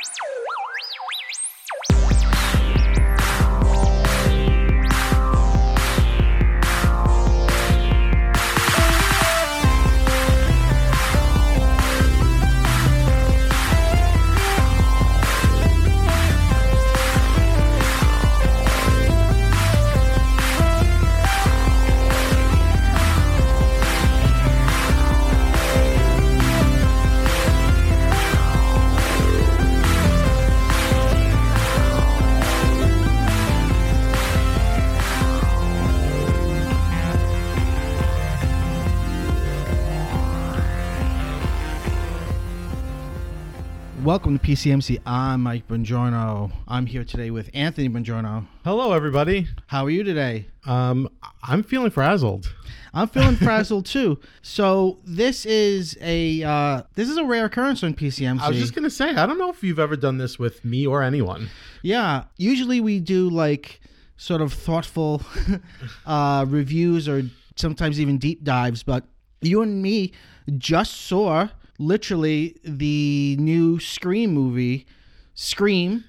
Welcome to PCMC. I'm Mike Bongiorno. I'm here today with Anthony Bongiorno. Hello, everybody. How are you today? I'm feeling frazzled. I'm feeling frazzled too. So this is a rare occurrence on PCMC. I was just gonna say, I don't know if you've ever done this with me or anyone. Yeah, usually we do like sort of thoughtful reviews or sometimes even deep dives, but you and me just saw literally the new Scream movie, Scream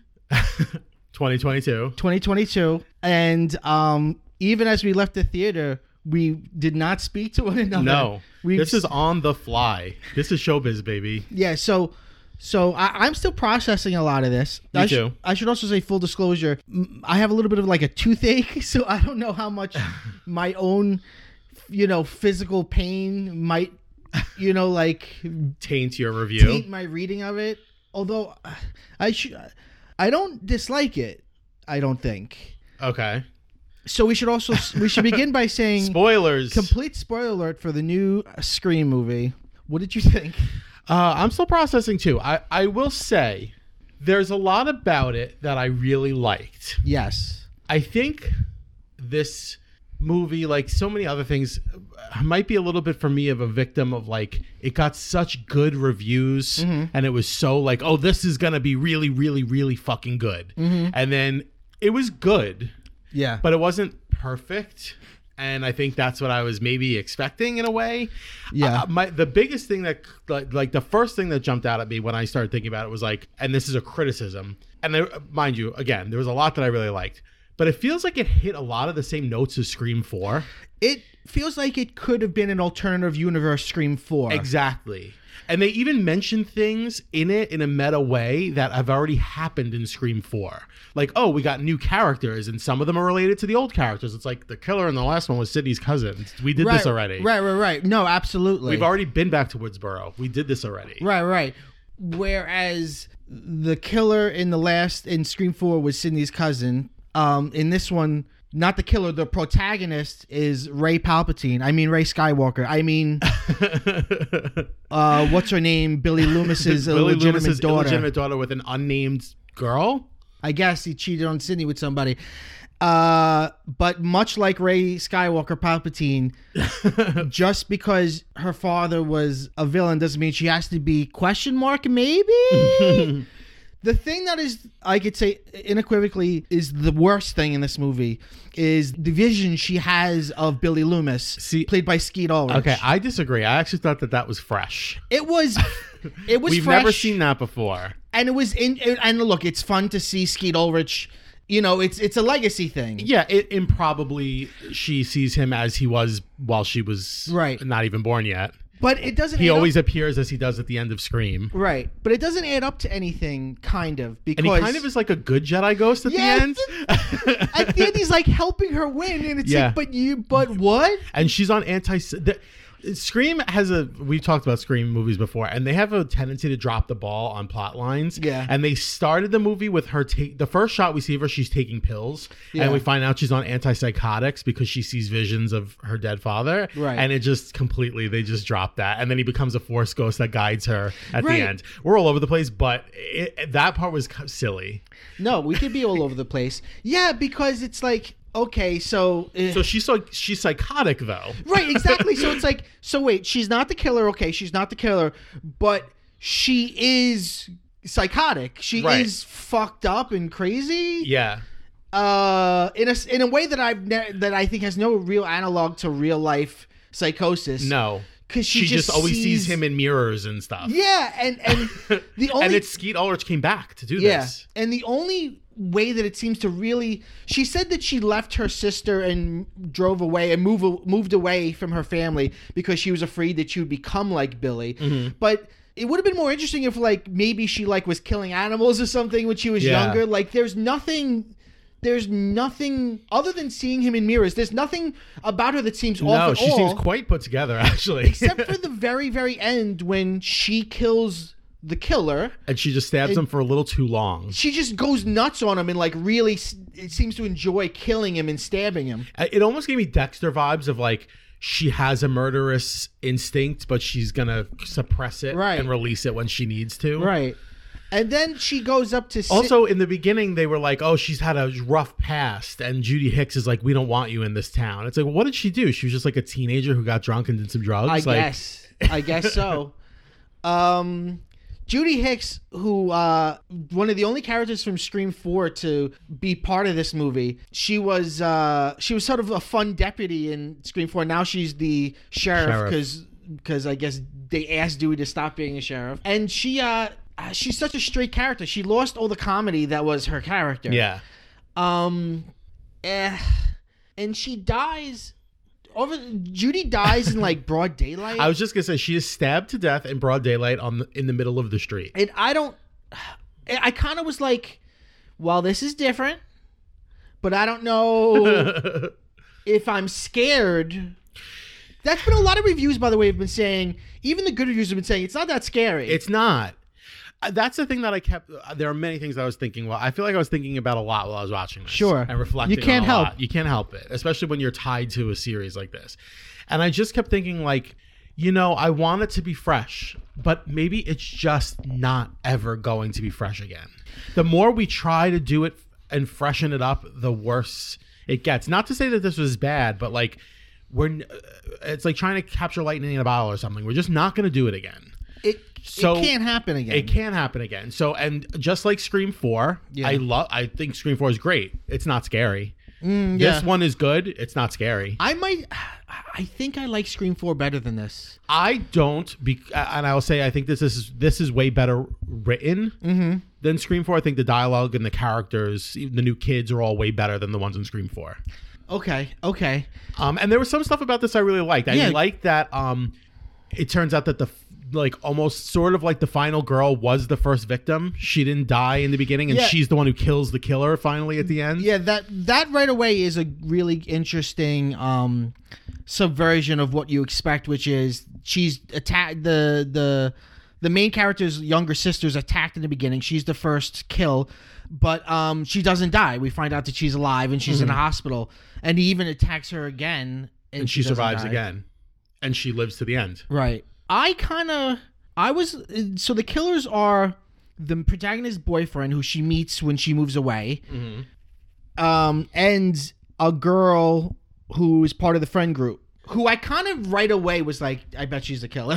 2022, and even as we left the theater, we did not speak to one another. No, this is on the fly. This is showbiz, baby. Yeah, so I'm still processing a lot of this. Me too. I should also say, full disclosure, I have a little bit of like a toothache, so I don't know how much my own, physical pain might, like taint your review, taint my reading of it. Although I don't dislike it. I don't think. Okay. So we should begin by saying spoilers. Complete spoiler alert for the new Scream movie. What did you think? I'm still processing too. I will say there's a lot about it that I really liked. Yes. I think this movie, like so many other things, might be a little bit for me of a victim of like it got such good reviews and it was so like, oh, this is gonna be really, really, really fucking good. And then it was good. Yeah. But it wasn't perfect. And I think that's what I was maybe expecting in a way. Yeah. The biggest thing that, like the first thing that jumped out at me when I started thinking about it was like, and this is a criticism. And there, mind you, again, there was a lot that I really liked. But it feels like it hit a lot of the same notes as Scream 4. It feels like it could have been an alternative universe Scream 4. Exactly. And they even mention things in it in a meta way that have already happened in Scream 4. Like, oh, we got new characters, and some of them are related to the old characters. It's like the killer in the last one was Sidney's cousin. We did this already. Right. No, absolutely. We've already been back to Woodsboro. We did this already. Right. Whereas the killer in Scream 4 was Sidney's cousin. In this one, not the killer, the protagonist is Rey Palpatine. I mean, Rey Skywalker. I mean, what's her name? Billy Loomis's illegitimate daughter with an unnamed girl. I guess he cheated on Sidney with somebody. But much like Rey Skywalker, Palpatine, just because her father was a villain doesn't mean she has to be ? Maybe? The thing that is, I could say unequivocally, is the worst thing in this movie is the vision she has of Billy Loomis, played by Skeet Ulrich. Okay, I disagree. I actually thought that was fresh. It was We've fresh, never seen that before. And it was and look, it's fun to see Skeet Ulrich. It's a legacy thing. Yeah, improbably she sees him as he was while she was not even born yet. But it doesn't. He always appears as he does at the end of Scream. Right. But it doesn't add up to anything, kind of. Because, and he kind of is like a good Jedi ghost at the end. At the end, he's like helping her win. And it's like, but what? And she's on Scream we've talked about Scream movies before, and they have a tendency to drop the ball on plot lines. Yeah. And they started the movie with her the first shot we see of her, she's taking pills. Yeah. And we find out she's on antipsychotics because she sees visions of her dead father. Right. And it just they just drop that. And then he becomes a force ghost that guides her at the end. We're all over the place, but that part was silly. No, we could be all over the place. Yeah, because it's like, okay, so she's psychotic though. Right, exactly. So it's like, so wait, she's not the killer. Okay, she's not the killer, but she is psychotic. She is fucked up and crazy. Yeah. In a way that I think has no real analog to real life psychosis. No. because she just always sees him in mirrors and stuff. Yeah, and the only and it's Skeet Ulrich came back to do this. And the only way that it seems to really, she said that she left her sister and drove away and moved away from her family because she was afraid that she would become like Billy. But it would have been more interesting if like maybe she like was killing animals or something when she was younger. Like there's nothing other than seeing him in mirrors. There's nothing about her that seems off at all. No, she seems quite put together, actually. Except for the very, very end when she kills the killer. And she just stabs him for a little too long. She just goes nuts on him and like really it seems to enjoy killing him and stabbing him. It almost gave me Dexter vibes of like, she has a murderous instinct, but she's going to suppress it and release it when she needs to. Right. And then she goes up to... Also, in the beginning, they were like, oh, she's had a rough past. And Judy Hicks is like, we don't want you in this town. It's like, well, what did she do? She was just like a teenager who got drunk and did some drugs? I guess so. Judy Hicks, who one of the only characters from Scream 4 to be part of this movie, she was sort of a fun deputy in Scream 4. Now she's the sheriff because I guess they asked Dewey to stop being a sheriff. And she's such a straight character. She lost all the comedy that was her character. Yeah. And she dies. Judy dies in like broad daylight. I was just gonna say she is stabbed to death in broad daylight in the middle of the street. And I kind of was like, well, this is different, but I don't know if I'm scared. That's been a lot of reviews, by the way, have been saying. Even the good reviews have been saying it's not that scary. It's not. That's the thing that I kept. There are many things I was thinking. Well, I feel like I was thinking about a lot while I was watching this. Sure. And reflecting. You can't on a help. lot. You can't help it, especially when you're tied to a series like this. And I just kept thinking, like, I want it to be fresh, but maybe it's just not ever going to be fresh again. The more we try to do it and freshen it up, the worse it gets. Not to say that this was bad, but like, it's like trying to capture lightning in a bottle or something. We're just not going to do it again. It can't happen again. It can't happen again. So, and just like Scream 4, I think Scream 4 is great. It's not scary. This one is good. It's not scary. I think I like Scream 4 better than this. I don't, and I will say I think this is way better written than Scream 4. I think the dialogue and the characters, even the new kids, are all way better than the ones in Scream 4. Okay. And there was some stuff about this I really liked. I liked that it turns out that almost sort of like the final girl was the first victim. She didn't die in the beginning, and she's the one who kills the killer finally at the end. Yeah, that right away is a really interesting subversion of what you expect, which is she's attacked the main character's younger sister's attacked in the beginning. She's the first kill, but she doesn't die. We find out that she's alive and she's in a hospital, and he even attacks her again, and she survives die. again, and she lives to the end. Right. So the killers are the protagonist's boyfriend, who she meets when she moves away, and a girl who is part of the friend group, who I kind of right away was like, I bet she's a killer.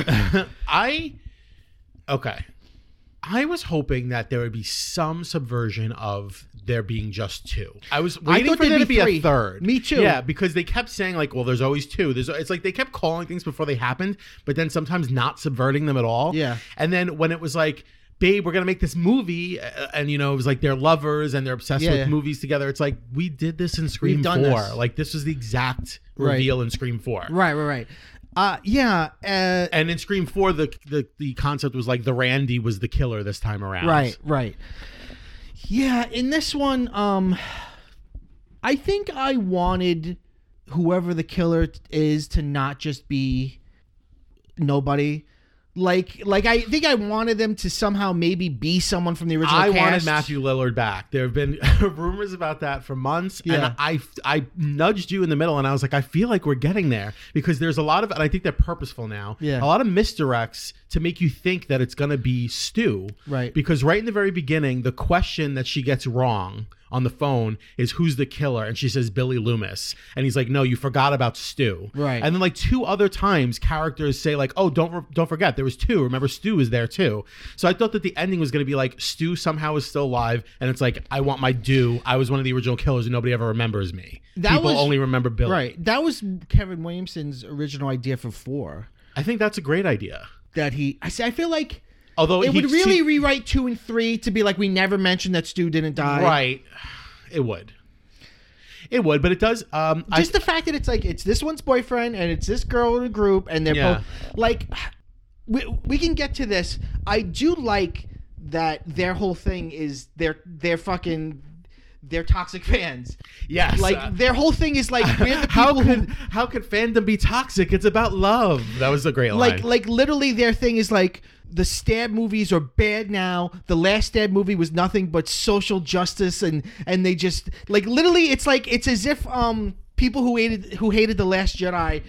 I was hoping that there would be some subversion of there being just two. I was waiting for there to be a third. Me too. Yeah, because they kept saying like, well, there's always two. It's like they kept calling things before they happened, but then sometimes not subverting them at all. Yeah. And then when it was like, babe, we're going to make this movie, and it was like they're lovers and they're obsessed with movies together. It's like, we did this in Scream 4. Like, this was the exact reveal in Scream 4. Right. And in Scream 4, the concept was like the Randy was the killer this time around. Right. Yeah, in this one, I think I wanted whoever the killer is to not just be nobody. Like I think I wanted them to somehow maybe be someone from the original cast. I wanted Matthew Lillard back. There have been rumors about that for months. Yeah. And I nudged you in the middle, and I was like, I feel like we're getting there, because there's a lot of, and I think they're purposeful now, a lot of misdirects to make you think that it's going to be Stu. Right. Because right in the very beginning, the question that she gets wrong on the phone is, who's the killer? And she says Billy Loomis, and he's like, no, you forgot about Stu. Right. And then like two other times characters say like, oh, don't forget, there was Stu. Remember, Stu was there too. So I thought that the ending was going to be like, Stu somehow is still alive, and it's like, I want my due. I was one of the original killers and nobody ever remembers me. People only remember Billy. Right. That was Kevin Williamson's original idea for 4. I think that's a great idea. I feel like Although it would really rewrite 2 and 3 to be like, we never mentioned that Stu didn't die. Right. It would, but it does. Just the fact that it's like, it's this one's boyfriend and it's this girl in a group, and they're both like, we can get to this. I do like that their whole thing is they're toxic fans. Yes. Like their whole thing is like, we're the people how could fandom be toxic? It's about love. That was a great line. Like literally their thing is like, the Stab movies are bad now. The last Stab movie was nothing but social justice, and they just like, literally it's like, it's as if people who hated The Last Jedi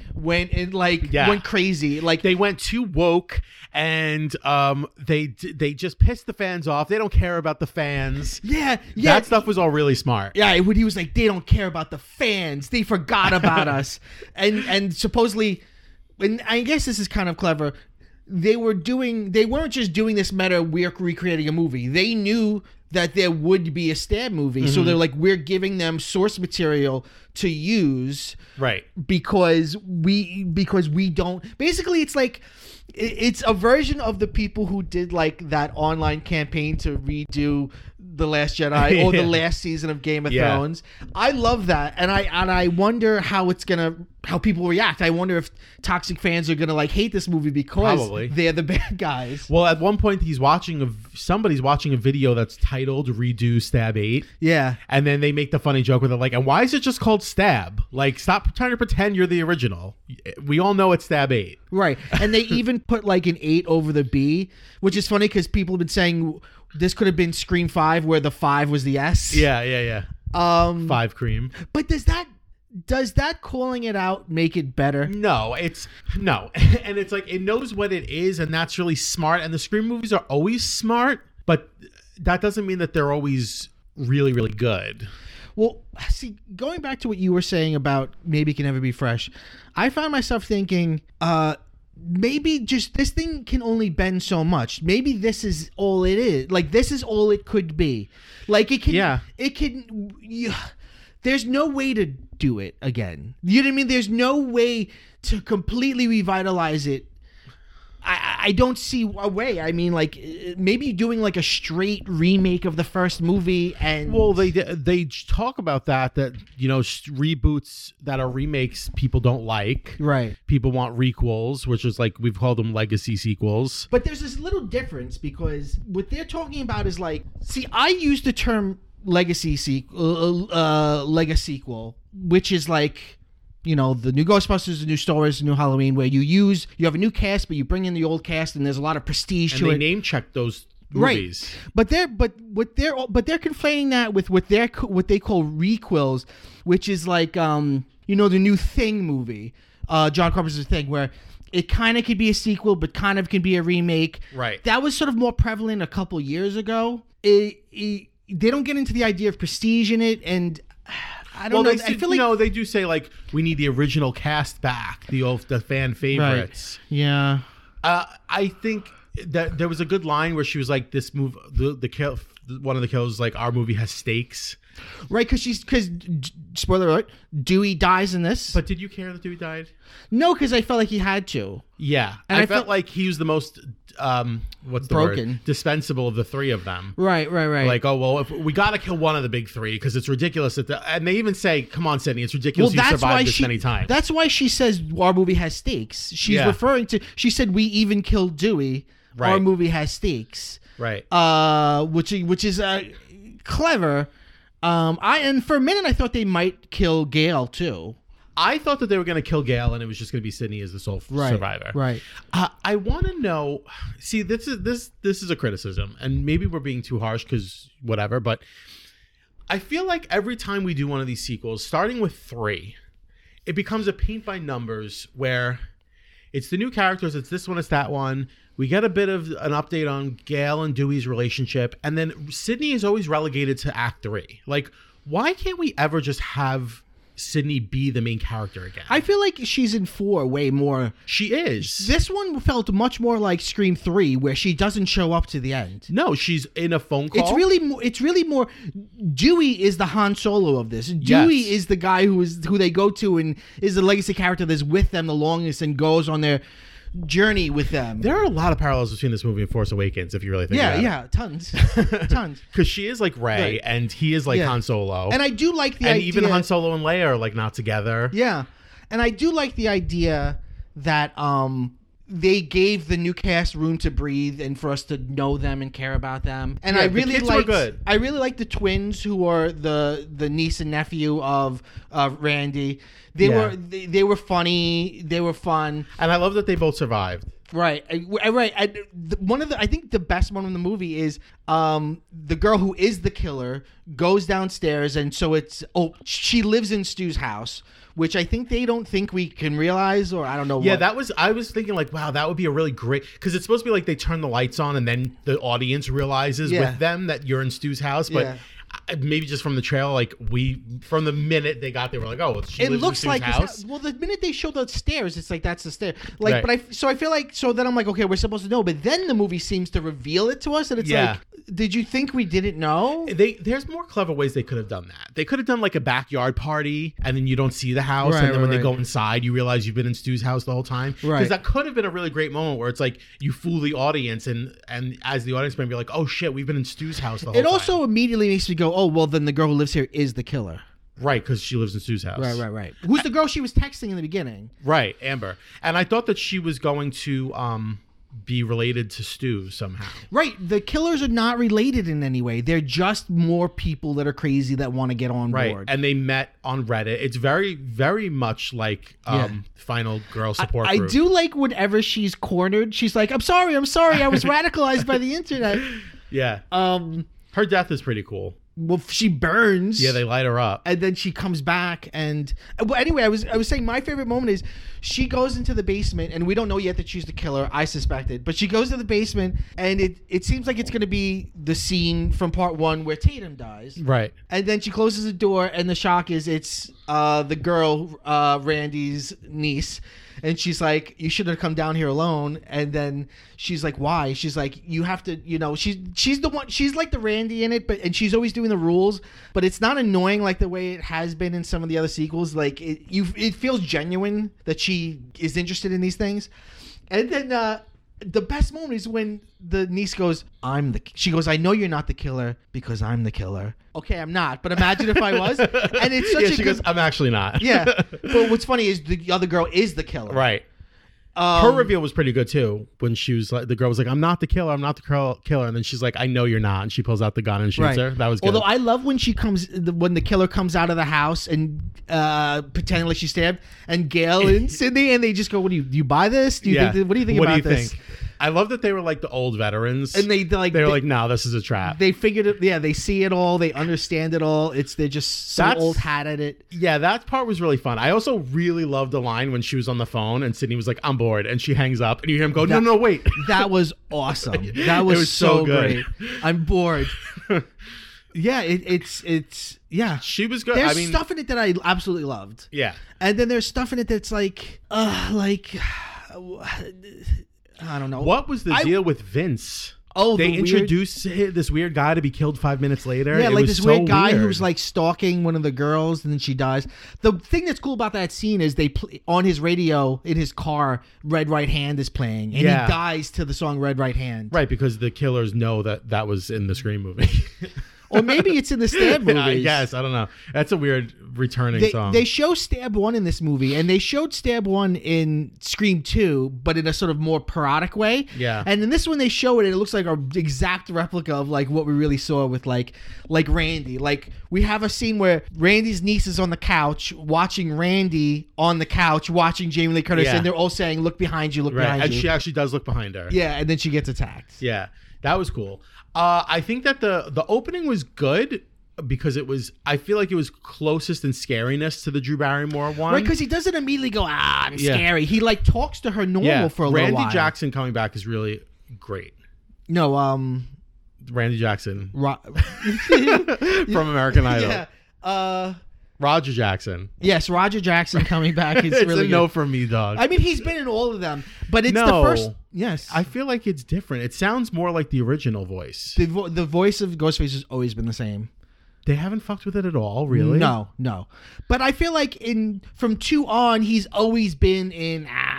went crazy. Like they went too woke, and they just pissed the fans off. They don't care about the fans. Yeah. That stuff was all really smart. Yeah, when he was like, they don't care about the fans. They forgot about us. And supposedly, and I guess this is kind of clever, they weren't just doing this meta, we're recreating a movie. They knew that there would be a Stab movie. So they're like, we're giving them source material to use. Right. Because we don't, basically it's like, it's a version of the people who did like that online campaign to redo The Last Jedi or the last season of Game of Thrones. I love that, and I wonder how people react. I wonder if toxic fans are gonna like hate this movie because they're the bad guys. Well, at one point somebody's watching a video that's titled "Redo Stab 8." Yeah, and then they make the funny joke with it, like, and why is it just called Stab? Like, stop trying to pretend you're the original. We all know it's Stab 8. Right, and they even put like an 8 over the B, which is funny because people have been saying this could have been Scream 5 where the 5 was the S. Yeah. 5 cream. But does that calling it out make it better? No. And it's like, it knows what it is, and that's really smart. And the Scream movies are always smart, but that doesn't mean that they're always really, really good. Well, see, going back to what you were saying about maybe it can never be fresh, I found myself thinking, maybe just this thing can only bend so much. Maybe this is all it is. Like, this is all it could be. Like, it can, there's no way to do it again. You know what I mean? There's no way to completely revitalize it. I don't see a way. I mean, like, maybe doing like a straight remake of the first movie. And well, they talk about that reboots that are remakes people don't like. Right. People want requels, which is like, we've called them legacy sequels. But there's this little difference, because what they're talking about is like, see, I use the term legacy sequel, which is like, you know, the new Ghostbusters, the new Star Wars, the new Halloween, where you have a new cast, but you bring in the old cast, and there's a lot of prestige to it. And they name check those movies, right? But they're conflating that with what they call requels, which is like the new Thing movie, John Carpenter's Thing, where it kind of could be a sequel, but kind of can be a remake. Right. That was sort of more prevalent a couple years ago. They don't get into the idea of prestige in it, and I don't know. I feel like they do say like, we need the original cast back, the fan favorites. Right. Yeah. I think that there was a good line where she was like, "This move, one of the kills was like, our movie has stakes." Right, because spoiler alert, Dewey dies in this. But did you care that Dewey died? No, because I felt like he had to. Yeah, and I felt like he was the most broken, dispensable of the three of them. Right. Like, oh well, if we got to kill one of the big three because it's ridiculous and they even say, "Come on, Sidney, it's ridiculous you survived this many times." That's why she says our movie has stakes. She's referring to. She said we even killed Dewey. Right. Our movie has stakes. Right. Which is clever. And for a minute I thought they might kill Gale too. I thought that they were going to kill Gale and it was just going to be Sidney as the sole survivor. Right. I want to know. See, this is a criticism, and maybe we're being too harsh because whatever. But I feel like every time we do one of these sequels, starting with 3, it becomes a paint by numbers where it's the new characters. It's this one. It's that one. We get a bit of an update on Gale and Dewey's relationship, and then Sidney is always relegated to Act 3. Like, why can't we ever just have Sidney be the main character again? I feel like she's in 4 way more. She is. This one felt much more like Scream 3, where she doesn't show up to the end. No, she's in a phone call. It's really more. Dewey is the Han Solo of this. Dewey is the guy who they go to and is the legacy character that's with them the longest and goes on their journey with them. There are a lot of parallels between this movie and Force Awakens, if you really think about it. Tons. Tons. Because she is like Rey, Right. and he is like Han Solo. And I do like the and idea. even Han Solo and Leia are like not together. Yeah. And I do like the idea that they gave the new cast room to breathe and for us to know them and care about them. And Yeah, I the really kids were liked, good. I really like the twins who are the niece and nephew of Randy. They were funny. They were fun. And I love that they both survived. Right. I think the best one in the movie is the girl who is the killer goes downstairs, and so she lives in Stu's house, which I think they don't think we can realize, or I don't know. Yeah, I was thinking like, wow, that would be a really great, because it's supposed to be like they turn the lights on and then the audience realizes with them that you're in Stu's house, but. Maybe just from the trailer, like from the minute they got there, we're like, oh, she lives in Stu's house. Well, the minute they show the stairs, it's like that's the stair. Right. Like, but I feel like then I'm like, okay, we're supposed to know, but then the movie seems to reveal it to us, and it's like, did you think we didn't know? There's more clever ways they could have done that. They could have done like a backyard party, and then you don't see the house, and then when they go inside, you realize you've been in Stu's house the whole time. Because that could have been a really great moment where it's like you fool the audience, and as the audience member, you're like, oh shit, we've been in Stu's house the whole time. It also immediately makes me go, oh, well, then the girl who lives here is the killer. Right, because she lives in Stu's house. Right. Who's the girl she was texting in the beginning? Right, Amber. And I thought that she was going to be related to Stu somehow. Right. The killers are not related in any way. They're just more people that are crazy that want to get on board. And they met on Reddit. It's very, very much like Final Girl Support Group. I do like whenever she's cornered, she's like, I'm sorry. I was radicalized by the internet. Yeah. Her death is pretty cool. Well, she burns. Yeah, they light her up. And then she comes back, and well, anyway, I was saying my favorite moment is she goes into the basement, and we don't know yet that she's the killer. I suspected, but she goes to the basement, and it seems like it's going to be the scene from part 1 where Tatum dies. Right. And then she closes the door, and the shock is it's the girl, Randy's niece. And she's like, you should have come down here alone. And then she's like, why? She's like, you have to, she's the one, she's like the Randy in it, and she's always doing the rules, but it's not annoying like the way it has been in some of the other sequels. Like it feels genuine that she is interested in these things. And then the best moment is when the niece goes, she goes, I know you're not the killer because I'm the killer. Okay, I'm not, but imagine if I was. And it's such she goes, I'm actually not. Yeah. But what's funny is the other girl is the killer. Right. Her reveal was pretty good too. When she was like, the girl was like, "I'm not the killer. I'm not the killer," and then she's like, "I know you're not," and she pulls out the gun and shoots her. That was good. Although I love when when the killer comes out of the house and pretending like she's stabbed, and Gail and Sydney, and they just go, "What do you buy this? Do you think? What do you think about this?" I love that they were like the old veterans, and they were like, "No, this is a trap." They figured it. Yeah, they see it all. They understand it all. They're just so old hat at it. Yeah, that part was really fun. I also really loved the line when she was on the phone and Sydney was like, "I'm bored," and she hangs up, and you hear him go, "No, wait." That was awesome. That was so good. Great. I'm bored. Yeah, it's yeah. She was good. There's stuff in it that I absolutely loved. Yeah, and then there's stuff in it that's like I don't know. What was the deal with Vince? Oh, they introduced this weird guy to be killed 5 minutes later. Yeah, like this weird guy who's like stalking one of the girls, and then she dies. The thing that's cool about that scene is they on his radio in his car, "Red Right Hand" is playing, and he dies to the song "Red Right Hand." Right, because the killers know that was in the Scream movie. Or maybe it's in the Stab movies. I guess. I don't know. That's a weird returning song. They show Stab 1 in this movie, and they showed Stab 1 in Scream 2, but in a sort of more parodic way. Yeah. And in this one, they show it, and it looks like an exact replica of like what we really saw with like Randy. Like, we have a scene where Randy's niece is on the couch watching Randy on the couch watching Jamie Lee Curtis, and they're all saying, "Look behind you, look behind you." And she actually does look behind her. Yeah, and then she gets attacked. Yeah, that was cool. I think that the opening was good because I feel like it was closest in scariness to the Drew Barrymore one. Right, because he doesn't immediately go, I'm scary. He like talks to her normal for a little while. Randy Jackson coming back is really great. No, Randy Jackson. From American Idol. Yeah. Roger Jackson. Yes, Roger Jackson coming back is it's really a no from me, dog. I mean, he's been in all of them, but it's the first. Yes, I feel like it's different. It sounds more like the original voice. The voice of Ghostface has always been the same. They haven't fucked with it at all, really? No. But I feel like from 2 on, he's always been in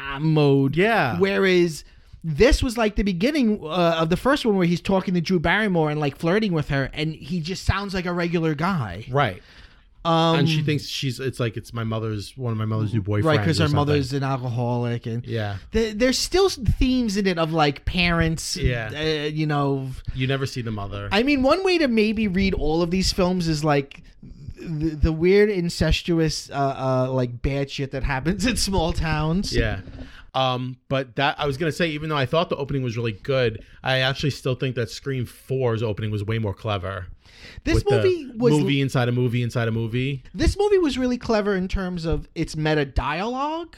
mode. Yeah. Whereas this was like the beginning of the first one where he's talking to Drew Barrymore and like flirting with her, and he just sounds like a regular guy. Right. And she thinks it's one of my mother's new boyfriends. Right, because her mother's an alcoholic. And yeah. There's still themes in it of like parents. Yeah. You know. You never see the mother. I mean, one way to maybe read all of these films is like the weird incestuous like bad shit that happens in small towns. Yeah. But that I was gonna say, even though I thought the opening was really good, I actually still think that Scream 4's opening was way more clever. This movie was movie inside a movie inside a movie. This movie was really clever in terms of its meta dialogue,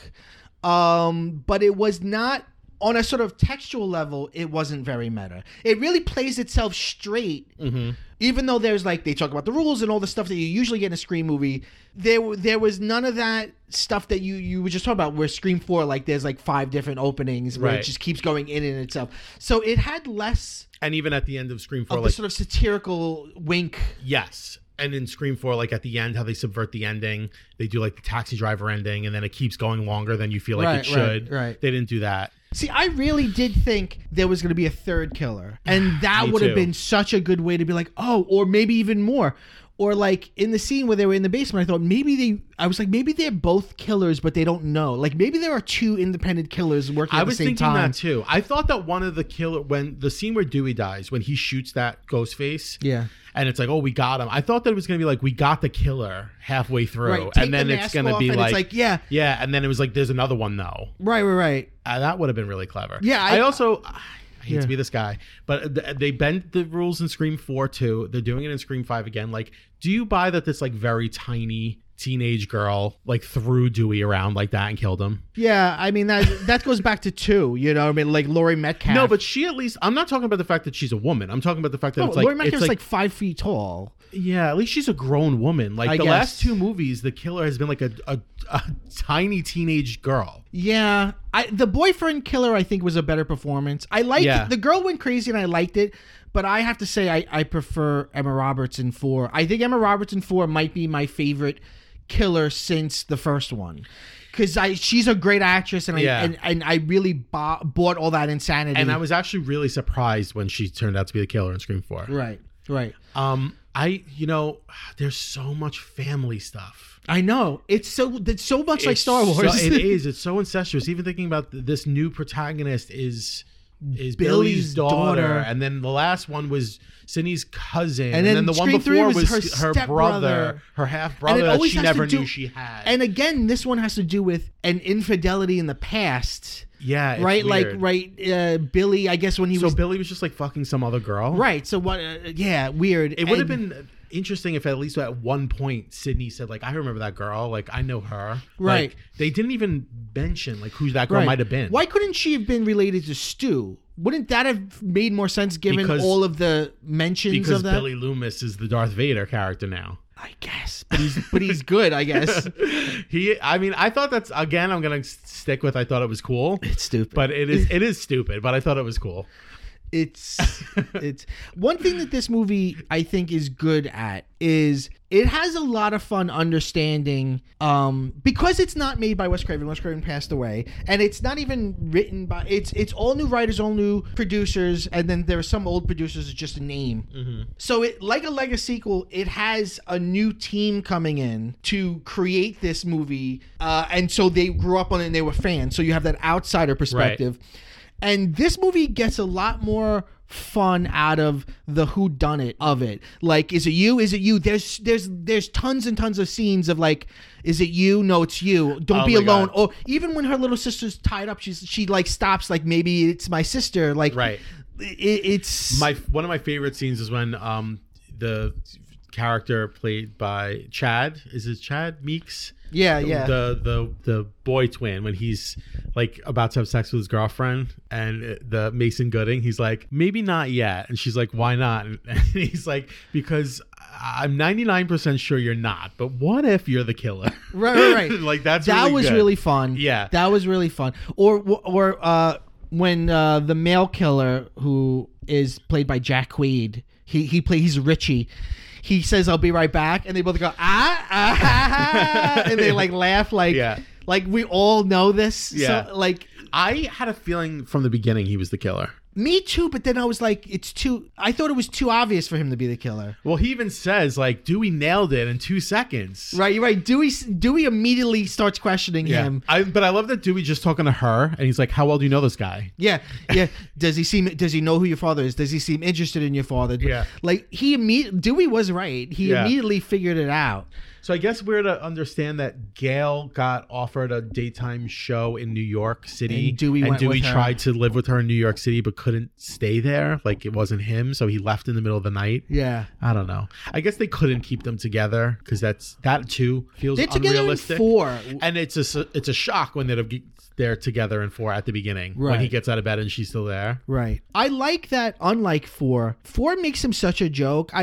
but it was not on a sort of textual level. It wasn't very meta. It really plays itself straight. Even though there's like they talk about the rules and all the stuff that you usually get in a Scream movie, there was none of that stuff that you were just talking about. Where Scream 4, like there's like 5 different openings where it just keeps going in itself. So it had less. And even at the end of Scream 4, like the sort of satirical wink. Yes. And in Scream 4, like at the end, how they subvert the ending, they do like the taxi driver ending, and then it keeps going longer than you feel like it should. Right. They didn't do that. See, I really did think there was going to be a third killer, and that would have been such a good way to be like, oh, or maybe even more. Or like in the scene where they were in the basement, I thought maybe they're both killers, but they don't know. Like maybe there are 2 independent killers working at the same time. I was thinking that too. I thought that one of the when the scene where Dewey dies, when he shoots that ghost face. Yeah. And it's like, oh, we got him. I thought that it was going to be like, we got the killer halfway through. Right, and then it's going to be like, it's like, yeah. Yeah. And then it was like, there's another one though. Right. That would have been really clever. Yeah. I hate to be this guy, but they bend the rules in Scream 4 too. They're doing it in Scream 5 again. Like, do you buy that this like very tiny teenage girl like threw Dewey around like that and killed him? Yeah, I mean that goes back to 2. You know, I mean like Laurie Metcalf. No, but she at least. I'm not talking about the fact that she's a woman. I'm talking about the fact that it's like Laurie Metcalf's like 5 feet tall. Yeah, at least she's a grown woman. Like the last 2 movies, the killer has been like a tiny teenage girl. Yeah, the boyfriend killer I think was a better performance. I liked it. The girl went crazy and I liked it, but I have to say I prefer Emma Roberts in 4. I think Emma Roberts in 4 might be my favorite killer since the first one. Because she's a great actress, and I really bought all that insanity. And I was actually really surprised when she turned out to be the killer in Scream 4. Right. There's so much family stuff. I know. It's so much like Star Wars. It is. It's so incestuous. Even thinking about this new protagonist is Billy's daughter, and then the last one was Sydney's cousin, and then the one before was her brother, her half brother that she never knew she had. And again, this one has to do with an infidelity in the past. Yeah, it's right. Weird. Billy. I guess when he was Billy was just like fucking some other girl. Right. So what? Yeah, weird. It would have been interesting if at least at one point Sydney said like, I remember that girl, like I know her. Right. Like, they didn't even mention like who that girl might have been. Why couldn't she have been related to Stu? Wouldn't that have made more sense given all of the mentions of that? Because Billy Loomis is the Darth Vader character now. I guess, but he's good, I guess. I thought that's, again, I'm gonna stick with. I thought it was cool. It's stupid, but it is stupid. But I thought it was cool. It's one thing that this movie I think is good at is it has a lot of fun understanding because it's not made by Wes Craven. Wes Craven passed away, and it's not even written by it's all new writers, all new producers, and then there are some old producers. It's just a name. Mm-hmm. So it, like a Lego sequel, it has a new team coming in to create this movie, and so they grew up on it and they were fans. So you have that outsider perspective. Right. And this movie gets a lot more fun out of the whodunit of it. Like, is it you? Is it you? There's tons and tons of scenes of like, is it you? No, it's you. Don't be alone. God. Or even when her little sister's tied up, she like stops. Like, maybe it's my sister. Like, right. It's one of my favorite scenes is when the character played by Chad, is it Chad Meeks? Yeah. The boy twin, when he's like about to have sex with his girlfriend, and the Mason Gooding, he's like, maybe not yet, and she's like, why not? And he's like, because I'm 99% sure you're not, but what if you're the killer? Right. Like that was good. Really fun. Yeah, that was really fun. Or when the male killer, who is played by Jack Quaid, he's Richie. He says, I'll be right back. And they both go, and they like laugh like Like we all know this. Yeah. So, like I had a feeling from the beginning he was the killer. me too, but then I was like, I thought it was too obvious for him to be the killer. Well, he even says, like, Dewey nailed it in 2 seconds. Right, you're right. Dewey immediately starts questioning him. But I love that Dewey just talking to her, and he's like, how well do you know this guy? Yeah. Does he know who your father is? Does he seem interested in your father? Yeah. Like Dewey was right. He immediately figured it out. So I guess we're to understand that Gail got offered a daytime show in New York City. And Dewey went with her. tried to live with her in New York City, but couldn't stay there. Like, it wasn't him, so he left in the middle of the night. Yeah. I don't know. I guess they couldn't keep them together because that too feels They're together in unrealistic. 4. And it's a shock when they're together in 4 at the beginning. Right. When he gets out of bed and she's still there. Right. I like that. Unlike 4 makes him such a joke.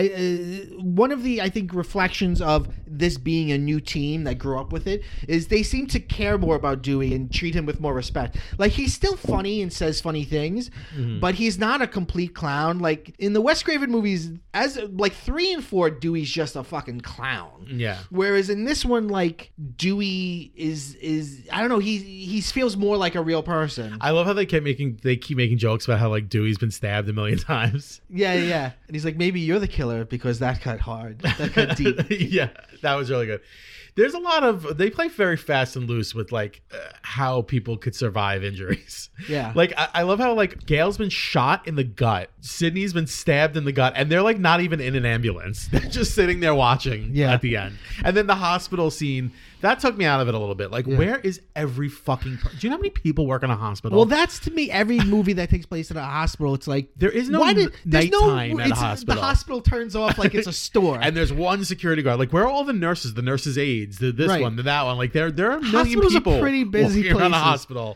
One of the, I think, reflections of this being a new team that grew up with it is they seem to care more about Dewey and treat him with more respect. Like, he's still funny and says funny things, but he's not a complete clown. Like in the Wes Craven movies, as like 3 and 4, Dewey's just a fucking clown. Yeah. Whereas in this one, like Dewey is I don't know, he feels more like a real person. I love how they keep making jokes about how like Dewey's been stabbed a million times. Yeah. And he's like, maybe you're the killer because that cut hard. That cut deep. Yeah, that was really good. There's a lot of they play very fast and loose with like how people could survive injuries. Yeah. Like I love how like Gail's been shot in the gut, Sydney's been stabbed in the gut, and they're like not even in an ambulance. They're just sitting there watching at the end. And then the hospital scene, that took me out of it a little bit. Like, where is every fucking... Do you know how many people work in a hospital? Well, that's to me every movie that takes place in a hospital. It's like there is no nighttime at a hospital. The hospital turns off like it's a store, and there's one security guard. Like, where are all the nurses? The nurses' aides. This one, that one. Like, there are a million Hospitals people are pretty busy walking around a places. hospital.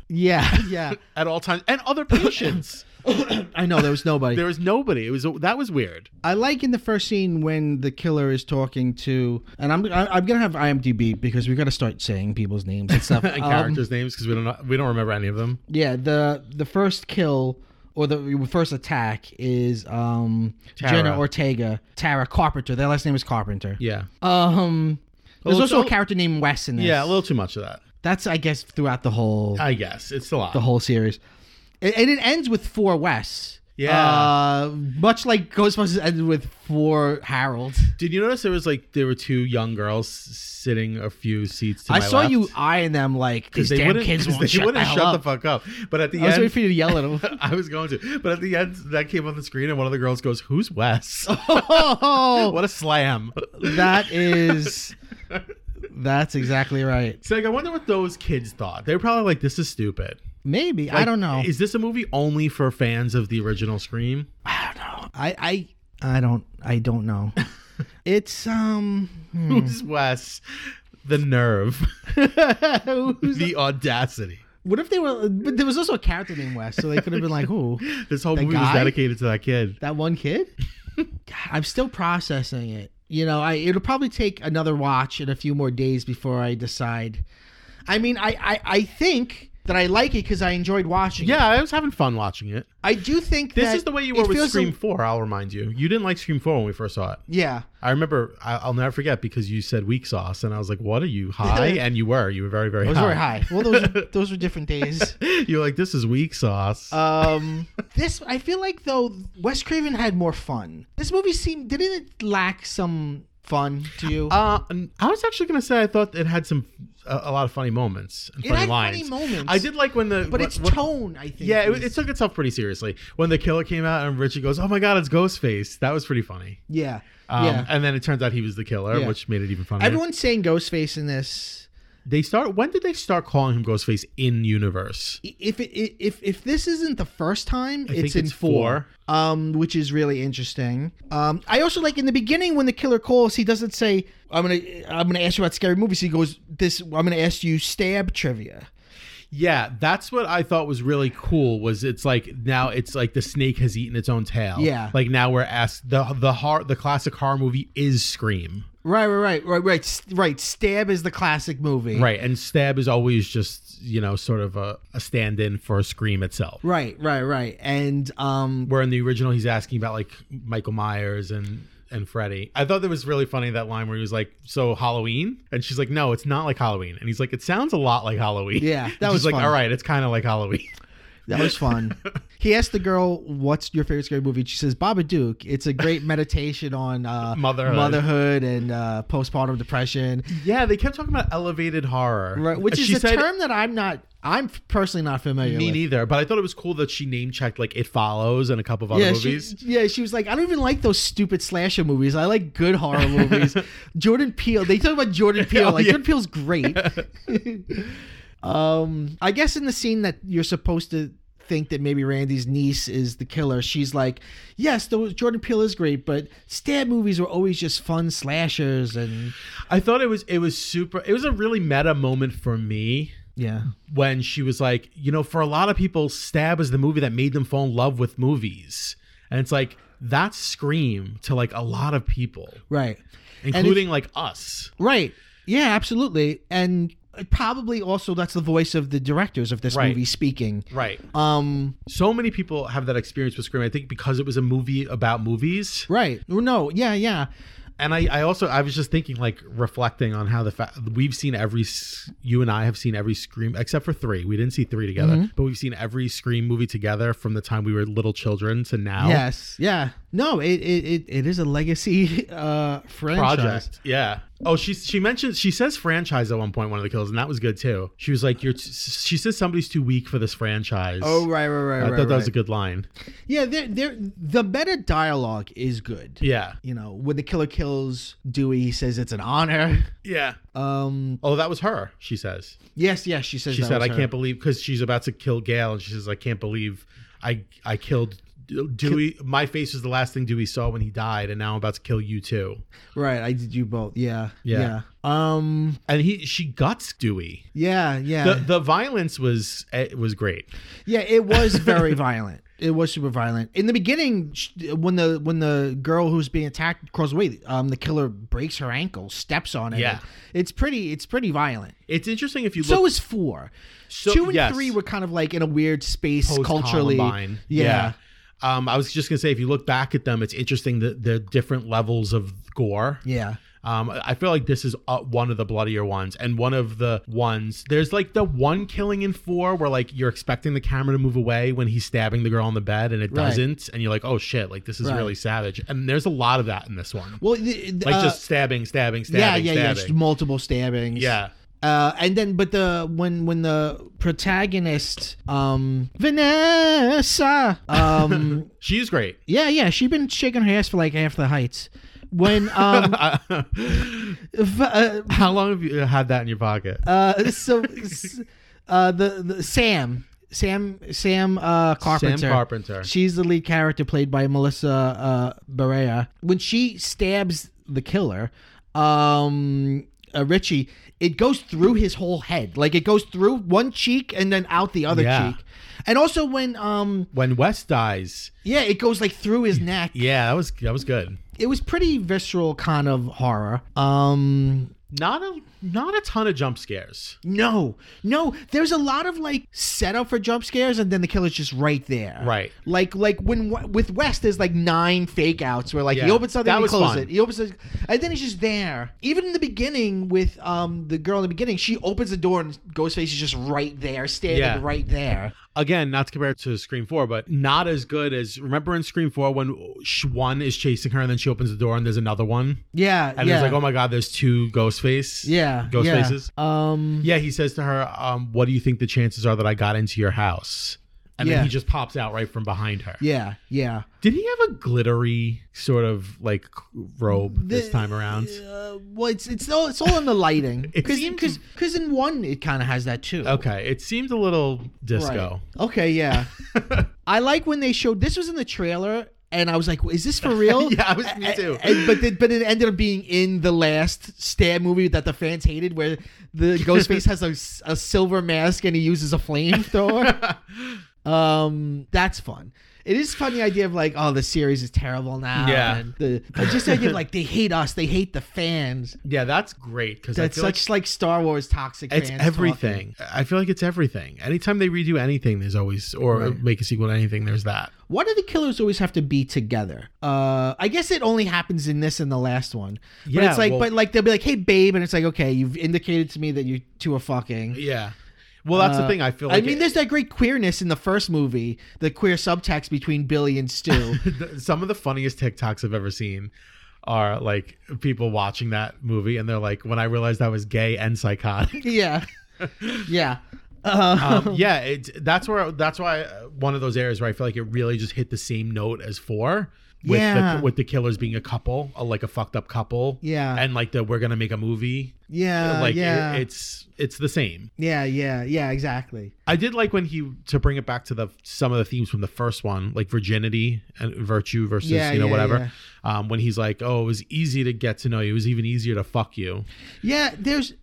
Yeah. At all times, and other patients. I know there was nobody. There was nobody. That was weird. I like in the first scene when the killer is talking to, and I'm gonna have IMDb because we got to start saying people's names and stuff, and characters' names because we don't remember any of them. Yeah, the first kill or the first attack is Jenna Ortega, Tara Carpenter. Their last name is Carpenter. Yeah. There's also a character named Wes in this. Yeah, a little too much of that. That's, I guess, throughout the whole. I guess it's a lot. The whole series, and it ends with 4 Wes. Yeah. Much like Ghostbusters ended with 4 Harold. Did you notice there were 2 young girls sitting a few seats to my left? I saw you eyeing them like these damn kids won't shut the fuck up. But at the end, I was waiting for you to yell at them. I was going to. But at the end, that came on the screen, and one of the girls goes, "Who's Wes?" Oh, what a slam! That's exactly right. So, like, I wonder what those kids thought. They were probably like, "This is stupid." Maybe. Like, I don't know. Is this a movie only for fans of the original Scream? I don't know. I don't know. It's Who's Wes? The nerve. The audacity. What if they were? But there was also a character named Wes, so they could have been like, "Who?" This whole movie was dedicated to that kid. That one kid. God, I'm still processing it. You know, it'll probably take another watch and a few more days before I decide. I mean, I think that I like it because I enjoyed watching it. Yeah, I was having fun watching it. I do think this is the way you were with Scream 4, I'll remind you. You didn't like Scream 4 when we first saw it. Yeah. I remember, I'll never forget because you said weak sauce, and I was like, what are you, high? And you were very, very high. I was very high. Well, those were different days. You're like, this is weak sauce. I feel like, though, Wes Craven had more fun. This movie didn't it lack some fun to you? I was actually going to say I thought it had a lot of funny moments and funny lines. Funny moments. I did like when its tone, I think. Yeah, it took itself pretty seriously. When the killer came out and Richie goes, "Oh my God, it's Ghostface." That was pretty funny. Yeah. And then it turns out he was the killer, which made it even funnier. Everyone's saying Ghostface in this. When did they start calling him Ghostface in universe? If this isn't the first time, it's in 4. 4. Which is really interesting. I also like in the beginning when the killer calls, he doesn't say, I'm gonna ask you about scary movies. He goes, I'm gonna ask you stab trivia. Yeah, that's what I thought was really cool. Was it's like now it's like the snake has eaten its own tail. Yeah, like now we're asked the classic horror movie is Scream. Right. Stab is the classic movie. Right, and Stab is always just sort of a stand-in for Scream itself. Right. And where in the original he's asking about like Michael Myers and and Freddy. I thought that was really funny, that line where he was like, so Halloween? And she's like, no, it's not like Halloween. And he's like, it sounds a lot like Halloween. Yeah, that And was she's like, fun. all right, it's kind of like Halloween. That was fun. He asked the girl, "What's your favorite scary movie?" She says, "Babadook." It's a great meditation on motherhood and postpartum depression. Yeah, they kept talking about elevated horror. Right, which She is a said, term that I'm personally not familiar me with. neither, but I thought it was cool that she name checked like It Follows and a couple of other movies. She was like, I don't even like those stupid slasher movies. I like good horror movies. Jordan Peele. They talk about Jordan Peele. Oh, yeah. Jordan Peele's great. I guess in the scene that you're supposed to think that maybe Randy's niece is the killer, she's like, yes, Jordan Peele is great, but stab movies were always just fun slashers. And I thought it was a really meta moment for me. Yeah. When she was like, for a lot of people, Stab is the movie that made them fall in love with movies. And it's like, that's Scream to like a lot of people. Right. Including like us. Right. Yeah, absolutely. And probably also that's the voice of the directors of this movie speaking. Right. So many people have that experience with Scream, I think, because it was a movie about movies. Right. No, yeah. And I was just thinking, like, reflecting on how we've seen you and I have seen every Scream, except for 3. We didn't see 3 together, but we've seen every Scream movie together from the time we were little children to now. Yes. Yeah. No, it is a legacy franchise. Project. Yeah. Oh, she says franchise at one point, one of the kills, and that was good too. She was like, she says somebody's too weak for this franchise. Oh, right. I thought that was a good line. Yeah, the meta dialogue is good. Yeah. When the killer kills Dewey, he says it's an honor. Yeah. Oh, that was her, she says. Yes, she says she that said, was I her. can't believe, because she's about to kill Gail, and she says, I can't believe I killed Dewey. My face was the last thing Dewey saw when he died, and now I'm about to kill you too. Right, I did you both. Yeah. And she guts Dewey. Yeah. The violence was great. Yeah, it was very violent. It was super violent. In the beginning, when the girl who's being attacked crawls away, the killer breaks her ankle, steps on it. Yeah. It's pretty violent. It's interesting if you look. So is 4. 2 and 3 were kind of like in a weird space culturally. Yeah. I was just gonna say, if you look back at them, it's interesting the different levels of gore. Yeah. I feel like this is one of the bloodier ones, and one of the ones, there's like the one killing in 4 where like you're expecting the camera to move away when he's stabbing the girl on the bed, and it doesn't, and you're like, oh shit, like this is really savage. And there's a lot of that in this one. Well, just stabbing. Yeah, just multiple stabbings. Yeah. And then, but when the protagonist, Vanessa, she's great. Yeah, she's been shaking her ass for like half the Heights. When how long have you had that in your pocket? the Sam Carpenter. Sam Carpenter. She's the lead character, played by Melissa Barea. When she stabs the killer, Richie, it goes through his whole head. Like it goes through one cheek and then out the other cheek. And also when Wes dies, it goes like through his neck. Yeah, that was good. It was pretty visceral kind of horror. Not a ton of jump scares. No. There's a lot of like setup for jump scares, and then the killer's just right there. Right. Like when with West, there's like 9 fake outs where like he opens something and he closes it. He opens it, and then he's just there. Even in the beginning with the girl in the beginning, she opens the door and Ghostface is just right there, standing right there. Again, not to compare it to Scream 4, but not as good as, remember in Scream 4 when one is chasing her and then she opens the door and there's another one? Yeah. And it's like, oh my God, there's 2 Ghostface. Yeah. Ghostfaces. He says to her, what do you think the chances are that I got into your house? And then he just pops out right from behind her. Yeah. Did he have a glittery sort of like robe this time around? Well, it's all in the lighting. Because in 1 it kind of has that too. Okay, it seemed a little disco. Right. Okay, yeah. I like when they showed, this was in the trailer, and I was like, is this for real? Yeah, me too. But it ended up being in the last Stab movie that the fans hated, where the Ghostface has a silver mask and he uses a flamethrower. That's fun. It is funny the idea of like, oh, the series is terrible now. Yeah. And just the idea of like, they hate us. They hate the fans. Yeah, that's great. Because That's such like Star Wars toxic it's fans. everything. I feel like it's everything. Anytime they redo anything, there's always, or make a sequel to anything, there's that. Why do the killers always have to be together? I guess it only happens in this and the last one. But Yeah, it's like, well- but like they'll be like, hey, babe. And it's like, okay, you've indicated to me that you two are fucking. Yeah. Well, that's the thing. I feel like I mean, there's that great queerness in the first movie, the queer subtext between Billy and Stu. some of the funniest TikToks I've ever seen are like people watching that movie, and they're like, when I realized I was gay and psychotic. Yeah. Yeah. Yeah, that's why one of those areas where I feel like it really just hit the same note as 4. With the killers being a couple, like a fucked up couple. Yeah. And like we're gonna make a movie. Yeah. Like yeah. It's the same. Yeah. Exactly. I did like when to bring it back to some of the themes from the first one, like virginity and virtue versus whatever. Yeah. When he's like, oh, it was easy to get to know you. It was even easier to fuck you. Yeah.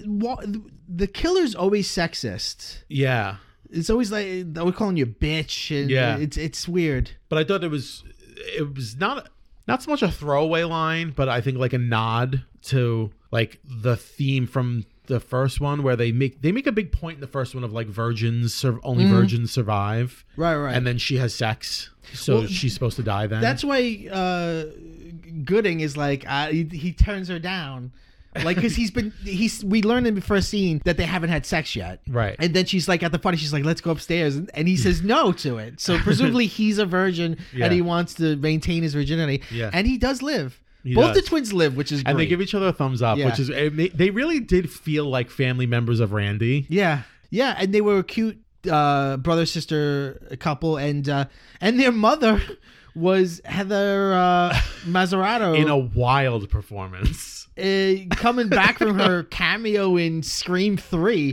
The killer's always sexist. Yeah. It's always like, we're calling you bitch. And Yeah. It's weird. But I thought it was not so much a throwaway line, but I think like a nod to like the theme from the first one, where they make a big point in the first one of like only virgins survive, Right. and then she has sex, so she's supposed to die then. That's why Gooding is like, he turns her down. Like, because we learned in the first scene that they haven't had sex yet. Right. And then she's like, at the party, she's like, let's go upstairs. And he says no to it. So presumably he's a virgin and he wants to maintain his virginity. Yeah. And he does live. He Both does. the twins live, which is great. And they give each other a thumbs up, which is, they really did feel like family members of Randy. Yeah. Yeah. And they were a cute brother-sister couple. And their mother was Heather Mazzarato. In a wild performance. Coming back from her cameo in Scream 3.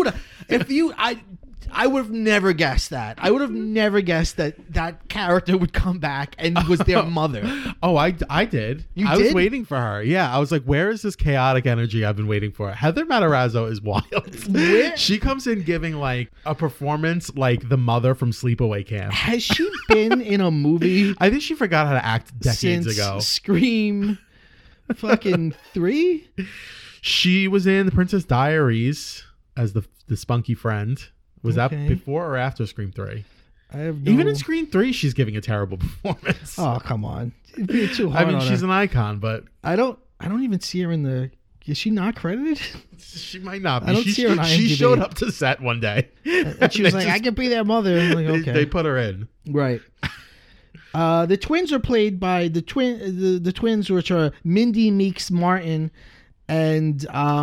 I would have never guessed that. I would have never guessed that character would come back and was their mother. Oh, I did. I was waiting for her. Yeah, I was like, where is this chaotic energy I've been waiting for? Heather Matarazzo is wild. She comes in giving like a performance like the mother from Sleepaway Camp. Has she been in a movie? I think she forgot how to act decades since ago. Scream fucking 3? She was in The Princess Diaries as the spunky friend. Was that before or after Scream 3? I have no... Even in Scream 3, she's giving a terrible performance. Oh, come on. You're too hard I mean, on she's her. an icon, but I don't even see her in the... Is she not credited? She might not be. I don't see her on IMDb. She showed up to set one day. And she was like, I could be their mother. I'm like, okay. They put her in. Right. The twins are played by the twins, which are Mindy Meeks Martin and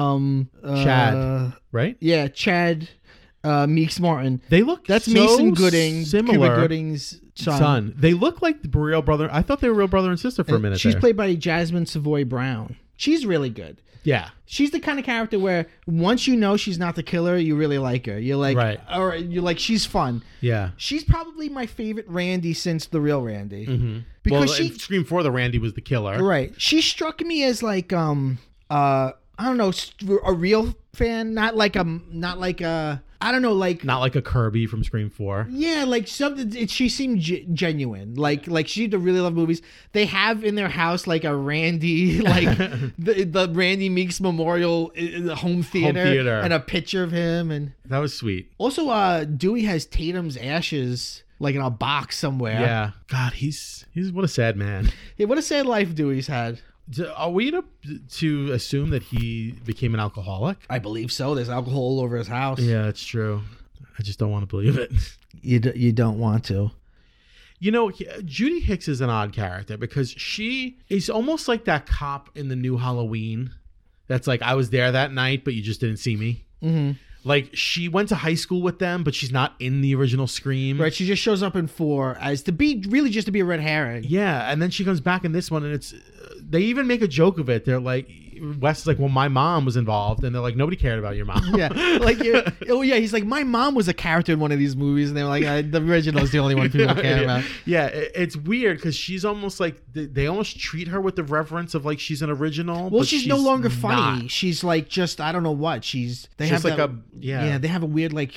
Chad, right? Yeah, Chad Meeks Martin. They look that's so Mason Gooding, similar. Cuba Gooding's son. They look like the real brother. I thought they were real brother and sister for a minute. She's played by Jasmine Savoy Brown. She's really good. Yeah. She's the kind of character where once you know she's not the killer, you really like her. You're like, right. Or you're like, she's fun. Yeah. She's probably my favorite Randy since the real Randy. Mm-hmm. Because in Scream 4, the Randy was the killer. Right. She struck me as like, I don't know, a real fan, not like a, I don't know, like not like a Kirby from Scream 4. Yeah, like something. She seemed genuine. Like she seemed to really love movies. They have in their house like a Randy, like the Randy Meeks Memorial home theater, and a picture of him. And that was sweet. Also, Dewey has Tatum's ashes like in a box somewhere. Yeah. God, he's what a sad man. Yeah, what a sad life Dewey's had. Are we to assume that he became an alcoholic? I believe so. There's alcohol all over his house. Yeah, that's true. I just don't want to believe it. You don't want to. You know, Judy Hicks is an odd character because she is almost like that cop in the new Halloween. That's like, I was there that night, but you just didn't see me. Mm-hmm. Like, she went to high school with them, but she's not in the original Scream. Right, she just shows up in 4 as to be just to be a red herring. Yeah, and then she comes back in this one, and it's they even make a joke of it. They're like, Wes is like, well, my mom was involved, and they're like, nobody cared about your mom. Yeah, like, oh yeah, he's like, my mom was a character in one of these movies, and they're like, the original is the only one people care about. Yeah, it's weird because she's almost like they almost treat her with the reverence of like she's an original. Well, but she's no longer funny. not. She's like just I don't know what they have like that, they have a weird like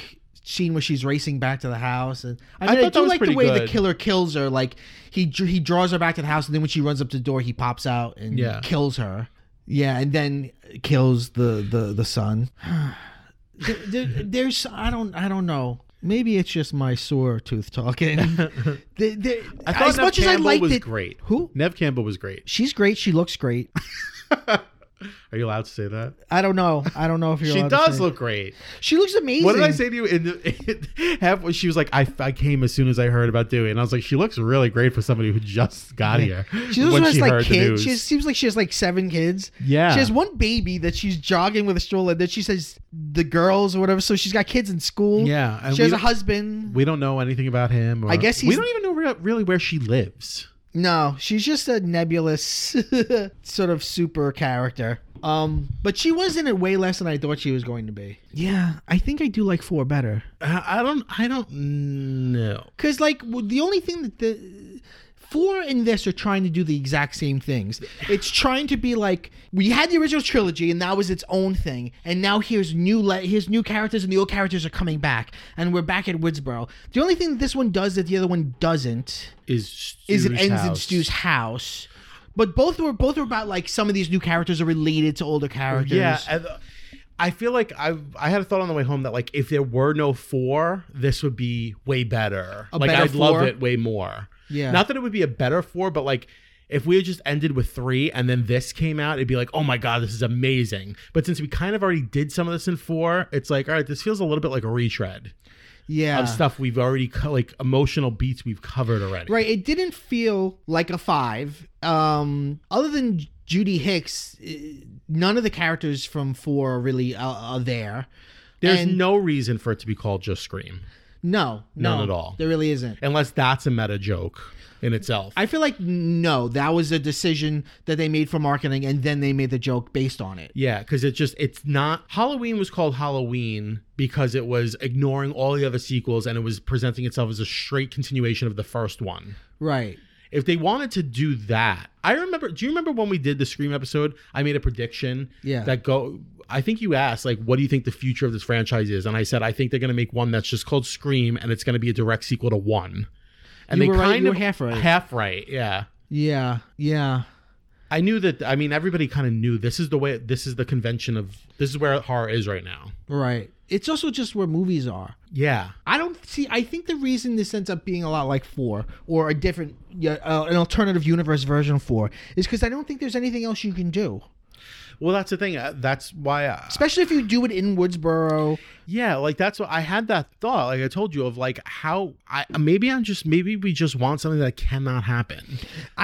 scene where she's racing back to the house, and I thought that do was like the pretty way the good. killer kills her. Like he draws her back to the house, and then when she runs up to the door, he pops out and kills her. Yeah, and then kills the son. There's I don't know. Maybe it's just my sore tooth talking. I thought as Nev much as I Campbell liked was it, great. Who? Nev Campbell was great. She's great. She looks great. Are you allowed to say that? I don't know if you're. She allowed to does say look great. She looks amazing. What did I say to you? She was like, I came as soon as I heard about Dewey, and I was like, she looks really great for somebody who just got here. She also when has she like heard the kids. news. She seems like she has like 7 kids. Yeah. She has one baby that she's jogging with a stroller. That she says the girls or whatever. So she's got kids in school. Yeah, and She has a husband. We don't know anything about him. Or, I guess we don't even know really where she lives. No, she's just a nebulous sort of super character. But she was in it way less than I thought she was going to be. Yeah, I think I do like 4 better. I don't know. Because like the only thing that the 4 and this are trying to do the exact same things. It's trying to be like we had the original trilogy and that was its own thing, and now here's new characters and the old characters are coming back and we're back at Woodsboro. The only thing that this one does that the other one doesn't Is it ends in house. Stu's house. But both were about like some of these new characters are related to older characters. Yeah, I feel like I had a thought on the way home that like if there were no 4, this would be way better. Like better I'd love 4? it way more. Yeah. Not that it would be a better 4, but like if we had just ended with 3 and then this came out, it'd be like, oh my God, this is amazing. But since we kind of already did some of this in 4, it's like, all right, this feels a little bit like a retread Yeah. of stuff we've already like emotional beats we've covered already. Right. It didn't feel like a 5. Other than Judy Hicks, none of the characters from 4 are really are there. There's And no reason for it to be called just Scream. none at all. There really isn't. Unless that's a meta joke in itself. I feel like no, that was a decision that they made for marketing, and then they made the joke based on it. Yeah, because it's not. Halloween was called Halloween because it was ignoring all the other sequels and it was presenting itself as a straight continuation of the first one. Right. If they wanted to do that, do you remember when we did the Scream episode? I made a prediction. Yeah. I think you asked, like, what do you think the future of this franchise is? And I said, I think they're going to make one that's just called Scream and it's going to be a direct sequel to 1. And You were right, kind you of were half right. Half right, yeah. Yeah. Yeah. I knew that. I mean, everybody kind of knew this is the convention of this is where horror is right now. Right. It's also just where movies are. Yeah. I think the reason this ends up being a lot like 4 or a different, an alternative universe version of 4 is because I don't think there's anything else you can do. Well, that's the thing. That's why. Especially if you do it in Woodsboro. Yeah, like that's what I had that thought. Like I told you of like how maybe we just want something that cannot happen.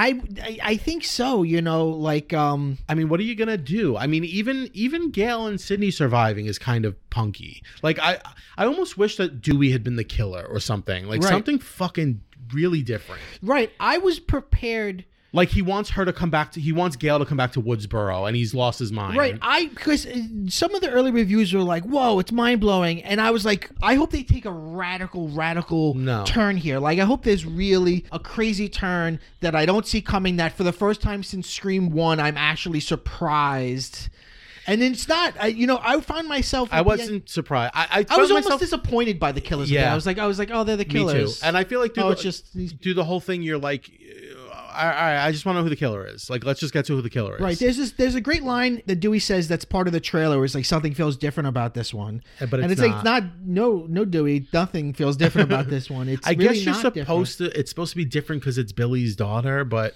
I think so. Like I mean, what are you gonna do? I mean, even Gail and Sydney surviving is kind of punky. Like I almost wish that Dewey had been the killer or something. Like Right. something fucking really different. right. I was prepared. Like he wants Gail to come back to Woodsboro, and he's lost his mind. Right. Because some of the early reviews were like, whoa, it's mind blowing. And I was like, I hope they take a radical No. turn here. Like, I hope there's really a crazy turn that I don't see coming, that for the first time since Scream 1, I'm actually surprised. And it's not, I found myself. I wasn't surprised. I was found almost disappointed by the killers. Yeah. I was like, oh, they're the Me killers. too. And I feel like it's just these. through the whole thing, you're like, all right, I just want to know who the killer is. Like, let's just get to who the killer is. Right. There's a great line that Dewey says that's part of the trailer. Where it's like something feels different about this one, But and it's like it's not. No, Dewey. Nothing feels different about this one. It's I really guess you're not supposed to. It's supposed to be different because it's Billy's daughter, but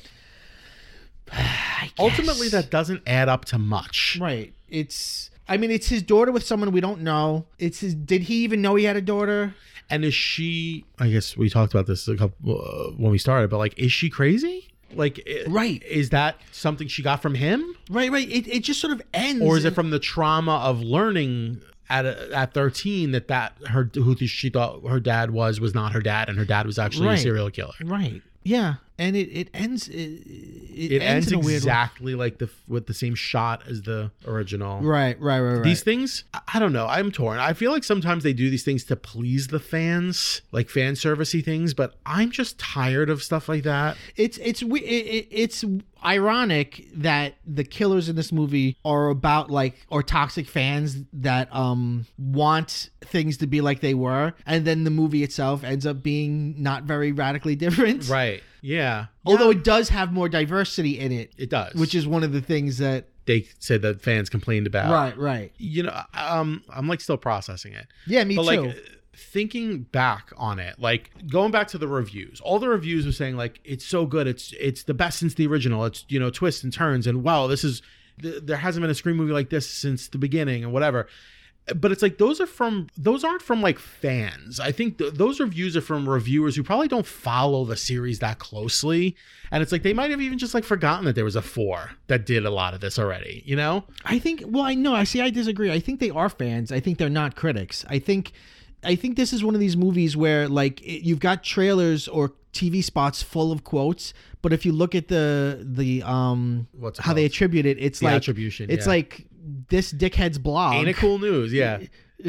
ultimately that doesn't add up to much. Right. It's his daughter with someone we don't know. Did he even know he had a daughter? And is she? I guess we talked about this a couple when we started, but like, is she crazy? Like, Right. Is that something she got from him, Right. It just sort of ends. or is it from the trauma of learning at 13 that who she thought her dad was not her dad, and her dad was actually a Right. serial killer? Right. Yeah. And it ends. It ends in a weird way. exactly like with the same shot as the original. Right. These things, I don't know. I'm torn. I feel like sometimes they do these things to please the fans, like fan servicey things, but I'm just tired of stuff like that. It's ironic that the killers in this movie are about or toxic fans that want things to be like they were, and then the movie itself ends up being not very radically different. Right. Yeah. Although it does have more diversity in it. It does. Which is one of the things that they said that fans complained about. Right. I'm still processing it. Yeah, me too. Thinking back on it, going back to the reviews, all the reviews were saying it's so good, it's the best since the original, it's twists and turns, and wow, there hasn't been a Scream movie like this since the beginning and whatever. But it's those aren't from fans. I think those reviews are from reviewers who probably don't follow the series that closely, and it's they might have even just forgotten that there was a 4 that did a lot of this already. I think. Well, I disagree. I think they are fans. I think they're not critics. I think this is one of these movies where you've got trailers or TV spots full of quotes, but if you look at the how they attribute it, it's the attribution. It's this dickhead's blog. Ain't it cool news? Yeah.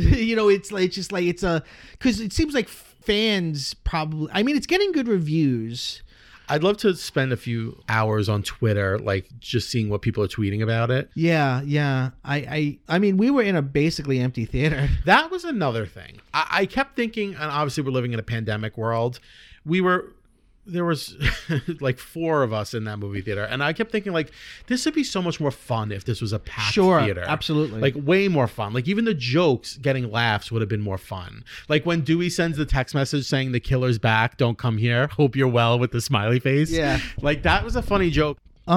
It's a because it seems like fans probably. I mean, it's getting good reviews. I'd love to spend a few hours on Twitter, just seeing what people are tweeting about it. Yeah. I mean, we were in a basically empty theater. That was another thing. I kept thinking, and obviously we're living in a pandemic world. There was 4 of us in that movie theater, and I kept thinking this would be so much more fun if this was a packed theater. Absolutely. Way more fun. Even the jokes getting laughs would have been more fun. When Dewey sends the text message saying the killer's back, don't come here, hope you're well, with the smiley face. Yeah. That was a funny joke.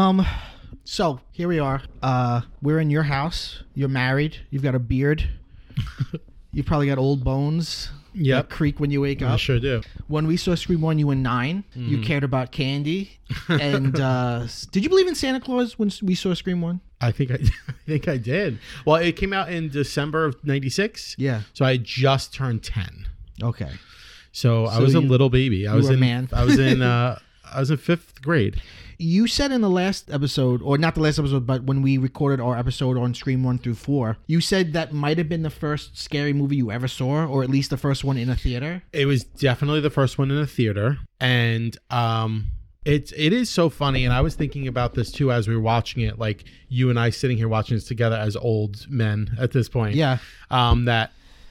So here we are. We're in your house. You're married. You've got a beard. You've probably got old bones. Yep. That creak when you wake up. I sure do. When we saw Scream 1, you were 9. Mm-hmm. You cared about candy. And did you believe in Santa Claus when we saw Scream 1? I think I did. Well, it came out in December of 96. Yeah. So I just turned 10. Okay. So I was a little baby. I was a man. I was in 5th grade. You said in the last episode, or not the last episode, but when we recorded our episode on Scream 1 through 4, you said that might have been the first scary movie you ever saw, or at least the first one in a theater. It was definitely the first one in a theater. And it is so funny. And I was thinking about this too as we were watching it, you and I sitting here watching this together as old men at this point. Yeah. That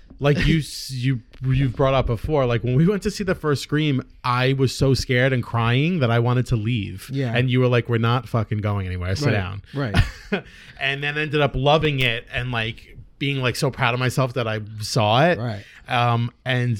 you've brought up before, when we went to see the first Scream, I was so scared and crying that I wanted to leave. Yeah. And you were we're not fucking going anywhere. Sit down. Right. And then ended up loving it and being so proud of myself that I saw it. Right. And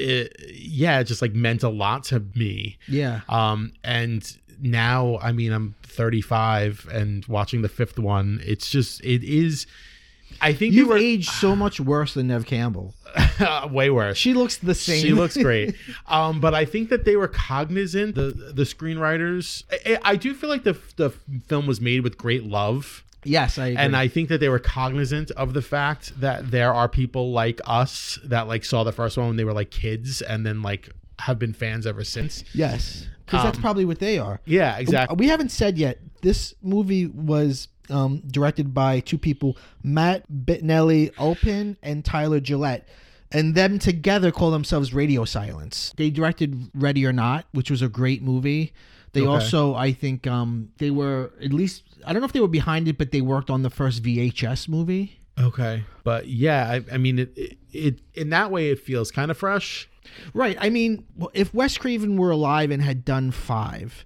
it just meant a lot to me. Yeah. And now, I mean, I'm 35 and watching the 5th one, it is. I think you've aged so much worse than Neve Campbell. Way worse. She looks the same. She looks great. But I think that they were cognizant, the screenwriters. I do feel like the film was made with great love. Yes, I agree. And I think that they were cognizant of the fact that there are people like us that saw the first one when they were kids and then have been fans ever since. Yes, because that's probably what they are. Yeah, exactly. We haven't said yet. This movie was directed by 2 people, Matt Bettinelli-Olpin and Tyler Gillette. And them together call themselves Radio Silence. They directed Ready or Not, which was a great movie. They also, I think, they were, at least, I don't know if they were behind it, but they worked on the first VHS movie. Okay. But yeah, I mean, it in that way, it feels kind of fresh. Right. I mean, if Wes Craven were alive and had done 5,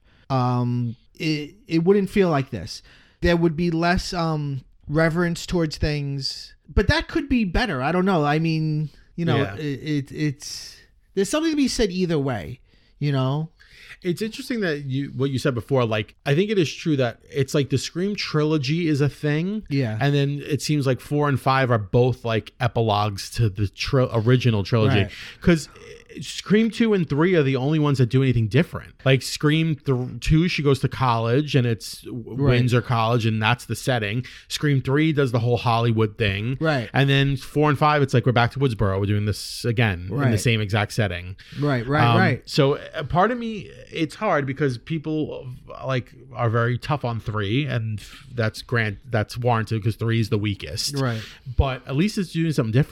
it wouldn't feel like this. There would be less reverence towards things, but that could be better. I don't know. I mean, it's there's something to be said either way. It's interesting that what you said before. I think it is true that it's the Scream trilogy is a thing. Yeah, and then it seems 4 and 5 are both epilogues to the original trilogy because. Right. Scream 2 and 3 are the only ones that do anything different. Scream 2, she goes to college and it's Windsor College and that's the setting. Scream 3 does the whole Hollywood thing. Right. And then 4 and 5, it's we're back to Woodsboro. We're doing this again in the same exact setting. Right. So part of me, it's hard because people are very tough on 3 and that's warranted because 3 is the weakest. Right. But at least it's doing something different.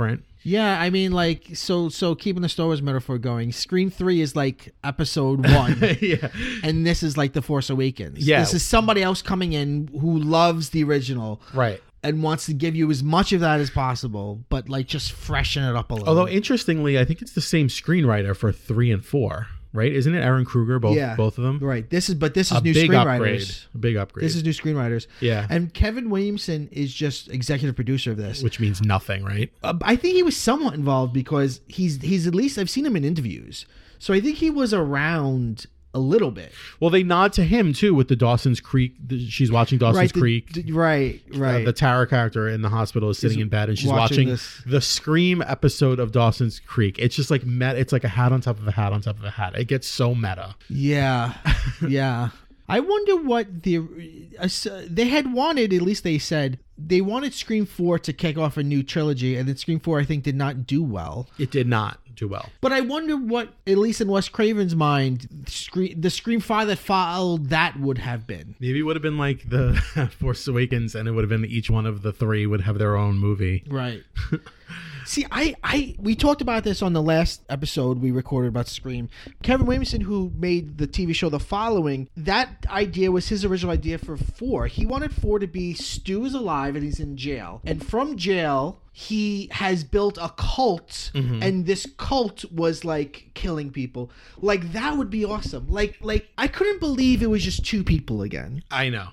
Yeah, I mean, like, so keeping the Star Wars metaphor going, Scream 3 is like episode 1. Yeah. And this is like The Force Awakens. Yeah. This is somebody else coming in who loves the original. Right. And wants to give you as much of that as possible, but like just freshen it up a little. Although bit. interestingly, I think it's the same screenwriter for 3 and 4, right? Isn't it Aaron Kruger, both of them? Right. This is new big screenwriters. upgrade. A big upgrade. This is new screenwriters. Yeah. And Kevin Williamson is just executive producer of this. Which means nothing, right? I think he was somewhat involved because he's at least, I've seen him in interviews. So I think he was around a little bit. Well, they nod to him too with the Dawson's Creek. She's watching Dawson's Creek. Right. The Tara character in the hospital is sitting in bed and she's watching the Scream episode of Dawson's Creek. It's just like it's like a hat on top of a hat on top of a hat. It gets so meta. Yeah. Yeah. I wonder what they had wanted, at least they said, they wanted Scream 4 to kick off a new trilogy, and then Scream 4, I think, did not do well. It did not do well. But I wonder what, at least in Wes Craven's mind, the Scream 5 that followed that would have been. Maybe it would have been like the Force Awakens, and it would have been each one of the 3 would have their own movie. Right. See, we talked about this on the last episode we recorded about Scream. Kevin Williamson, who made the TV show The Following, that idea was his original idea for 4. He wanted 4 to be Stu is alive and he's in jail. And from jail, he has built a cult, and this cult was like killing people. Like, that would be awesome. Like I couldn't believe it was just 2 people again. I know.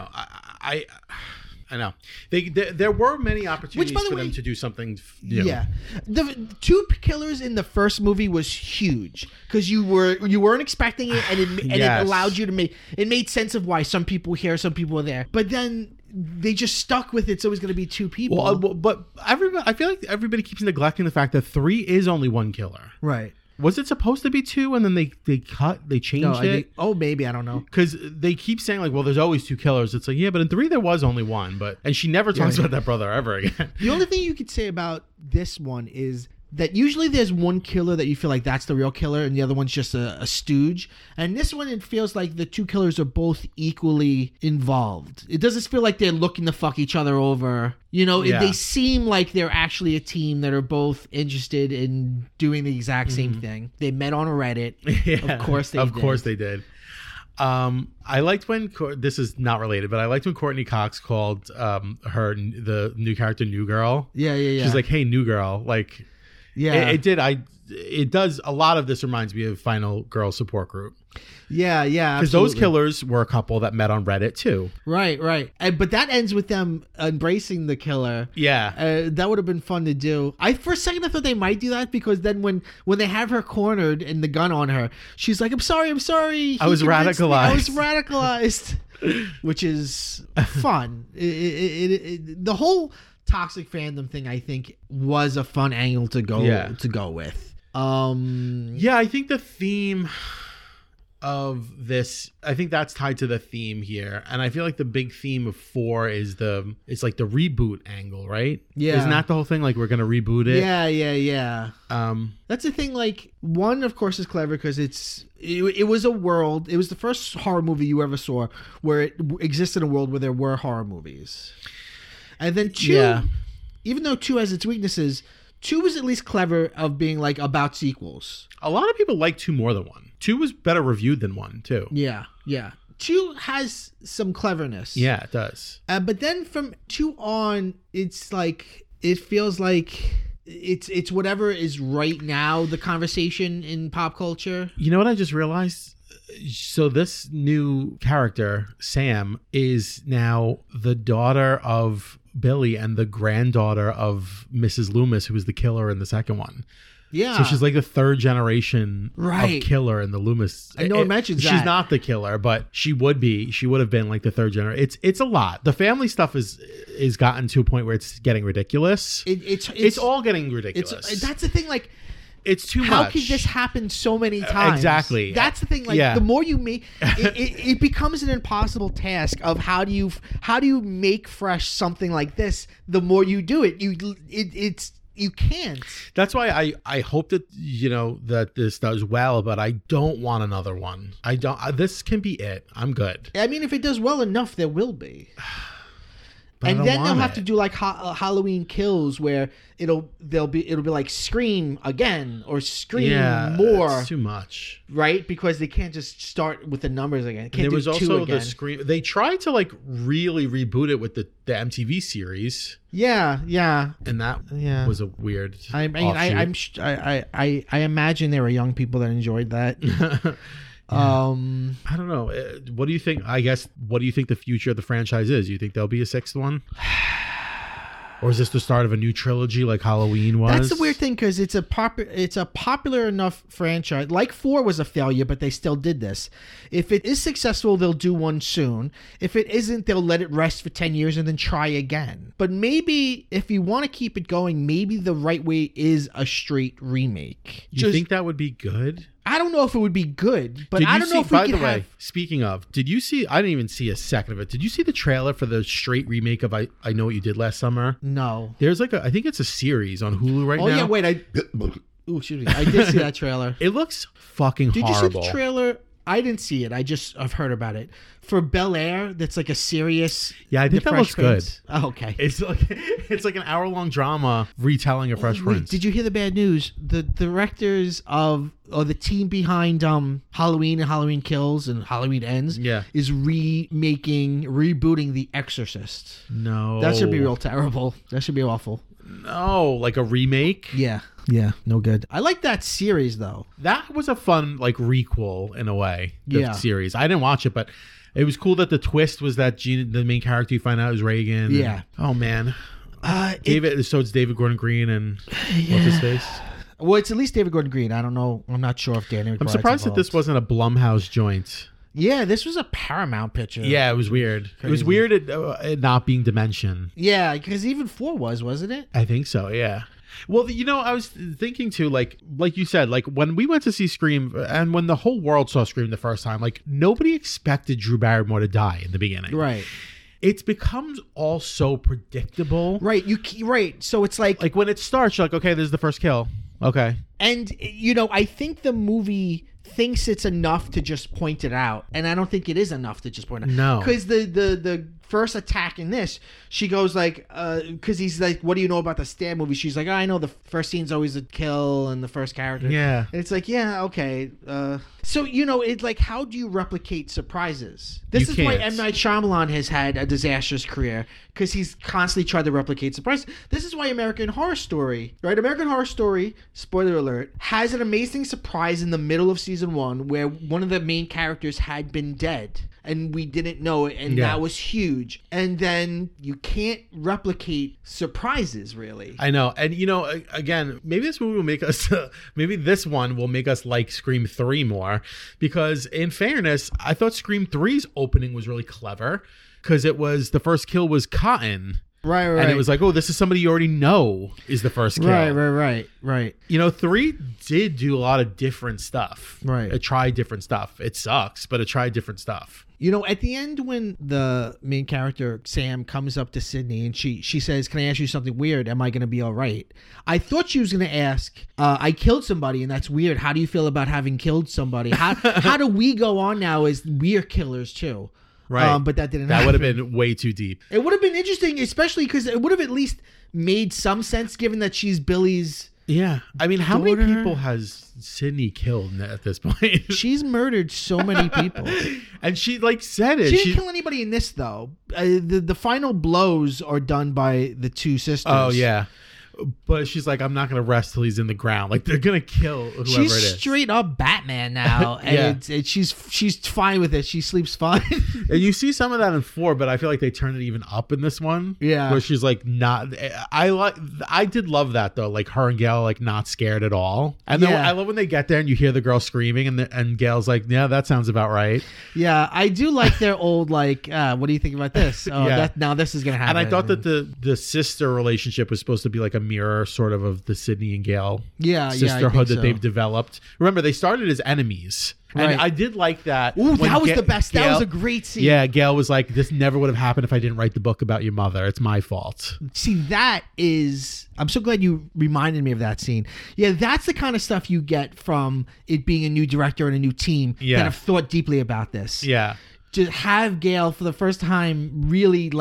I know. There were many opportunities for them to do something. Yeah, the 2 killers in the first movie was huge because you weren't expecting it, and it allowed you to it made sense of why some people here, some people were there. But then they just stuck with it, so it was going to be 2 people. Well, but I feel like everybody keeps neglecting the fact that 3 is only 1 killer. Right. Was it supposed to be 2 and then they changed it? Maybe, I don't know. Because they keep saying like, well, there's always 2 killers. It's like, yeah, but in 3 there was only 1. And she never talks about that brother ever again. The only thing you could say about this one is that usually there's one killer that you feel like that's the real killer and the other one's just a stooge. And this one, it feels like the 2 killers are both equally involved. It doesn't feel like they're looking to fuck each other over. You know, they seem like they're actually a team that are both interested in doing the exact same thing. They met on Reddit. Yeah, of course they did. I liked when this is not related, but I liked when Courtney Cox called her the new character New Girl. Yeah. She's like, "Hey, New Girl." Like, yeah, it does. A lot of this reminds me of Final Girl Support Group. Yeah, because those killers were a couple that met on Reddit too. Right. But that ends with them embracing the killer. Yeah, that would have been fun to do. For a second I thought they might do that because then when they have her cornered and the gun on her, she's like, I'm sorry. I was radicalized. Which is fun. The whole toxic fandom thing, I think, was a fun angle to go with. Yeah, I think the theme of this, I think that's tied to the theme here, and I feel like the big theme of 4 is it's like the reboot angle, right? Yeah, isn't that the whole thing? Like, we're gonna reboot it. Yeah. That's the thing. Like, 1, of course, is clever because it was a world. It was the first horror movie you ever saw where it existed in a world where there were horror movies, and then 2, even though 2 has its weaknesses, 2 was at least clever of being like about sequels. A lot of people like 2 more than 1. 2 was better reviewed than 1 too. Yeah. 2 has some cleverness. Yeah, it does. But then from 2 on, it's like it feels like it's whatever is right now the conversation in pop culture. You know what I just realized? So this new character, Sam, is now the daughter of Billy and the granddaughter of Mrs. Loomis, who was the killer in the second one. Yeah. So she's like the 3rd generation of killer in the Loomis. I know it mentions that. She's not the killer, but she would be. She would have been like the 3rd generation. It's a lot. The family stuff is gotten to a point where it's getting ridiculous. It's all getting ridiculous. That's the thing. Like, it's too much. How could this happen so many times? Exactly. That's the thing. Like, the more you make it becomes an impossible task of how do you make fresh something like this. The more you do it, you can't. That's why I hope that that this does well, but I don't want another one. I don't. This can be it. I'm good. I mean, if it does well enough, there will be. But I and don't then they'll want have it. to do like Halloween Kills, where it'll be like Scream again or Scream more, it's too much. right? Because they can't just start with the numbers again. Can't There do was two also again. the Scream. They tried to like really reboot it with the MTV series, Yeah, and that Yeah. was a weird. I mean, offshoot. I imagine there were young people that enjoyed that. I don't know. What do you think? I guess. What do you think the future of the franchise is? You think there'll be a sixth one, or is this the start of a new trilogy like Halloween was? That's the weird thing because it's a popular enough franchise. Like 4 was a failure, but they still did this. If it is successful, they'll do one soon. If it isn't, they'll let it rest for 10 years and then try again. But maybe if you want to keep it going, maybe the right way is a straight remake. You think that would be good? I don't know if it would be good, but Did I you don't see, know if we by can the way, have. speaking of, did you see? I didn't even see a second of it. Did you see the trailer for the straight remake of I Know What You Did Last Summer? No. There's like I think it's a series on Hulu right Oh now. yeah, wait. Ooh, excuse me. I did see that trailer. It looks fucking Did horrible. you see the trailer? I didn't see it. I've heard about it. For Bel Air, that's like a serious. Yeah, I think The that Fresh looks good. Prince. Oh, okay. It's like an hour-long drama retelling of Fresh Wait, Prince. did you hear the bad news? The directors or the team behind Halloween and Halloween Kills and Halloween Ends Yeah. is rebooting The Exorcist. No. That should be real terrible. That should be awful. No, like a remake? Yeah. Yeah, no good. I like that series though. That was a fun like requel in a way. The Yeah. series. I didn't watch it, but it was cool that the twist was that the main character you find out is Reagan. and- Yeah. oh man. So it's David Gordon Green and what's his face? Well, it's at least David Gordon Green. I don't know. I'm not sure if Danny McBride's I'm surprised that this involved. wasn't a Blumhouse joint. Yeah, this was a Paramount picture. Yeah, it was weird. It was Crazy. weird it not being Dimension. Yeah, because even 4 wasn't it? I think so, yeah. Well, I was thinking too, like you said, like when we went to see Scream and when the whole world saw Scream the first time, like nobody expected Drew Barrymore to die in the beginning. Right. It becomes all so predictable. Right. Right. So it's like Like when it starts, you're like, okay, this is the first kill. Okay. and I think the movie thinks it's enough to just point it out, and I don't think it is enough to just point it out. No. Because the first attack in this, she goes like, because he's like, what do you know about the Stab movie? She's like, oh, I know the first scene's always a kill and the first character. Yeah. And it's like, yeah, okay. So, it's like, how do you replicate surprises? This You is why can't. M. Night Shyamalan has had a disastrous career, because he's constantly tried to replicate surprises. This is why American Horror Story, right? American Horror Story, spoiler alert, has an amazing surprise in the middle of season 1 where one of the main characters had been dead. And we didn't know it, and Yeah. that was huge. And then you can't replicate surprises, really. I know. And, again, maybe this movie will make us, maybe this one will make us like Scream 3 more. Because in fairness, I thought Scream 3's opening was really clever. Because the first kill was Cotton. Right. And it was like, oh, this is somebody you already know is the first kill. Right. 3 did do a lot of different stuff. Right. It tried different stuff. It sucks, but it tried different stuff. At the end when the main character, Sam, comes up to Sydney and she says, can I ask you something weird? Am I going to be all right? I thought she was going to ask, I killed somebody and that's weird. How do you feel about having killed somebody? How do we go on now as we're killers too? Right. But that didn't That happen. would have been way too deep. It would have been interesting, especially because it would have at least made some sense given that she's Billy's... Yeah. I mean, how many Daughter. people has Sydney killed at this point? She's murdered so many people. And she said it. She didn't kill anybody in this, though. The final blows are done by the two sisters. Oh, yeah. But she's like, I'm not going to rest till he's in the ground. Like, they're going to kill whoever She's it is. straight up Batman now, and Yeah. she's fine with it. She sleeps fine. And you see some of that in 4, but I feel like they turned it even up in this one. Yeah. Where she's like not. I did love that though. Like her and Gail like not scared at all. And then Yeah. I love when they get there and you hear the girl screaming and Gail's like, yeah, that sounds about right. Yeah, I do like their old what do you think about this? Oh, Yeah. now this is gonna happen. And I thought that the sister relationship was supposed to be like a mirror sort of the Sydney and Gail Yeah, I think sisterhood that so. they've developed. Remember, they started as enemies. And Right. I did like that. Ooh, when that was Ga- the best. That Gail- was a great scene. Yeah, Gail was like, this never would have happened if I didn't write the book about your mother. It's my fault. See, that is... I'm so glad you reminded me of that scene. Yeah, that's the kind of stuff you get from it being a new director and a new team Yeah. that have thought deeply about this. Yeah. To have Gail for the first time really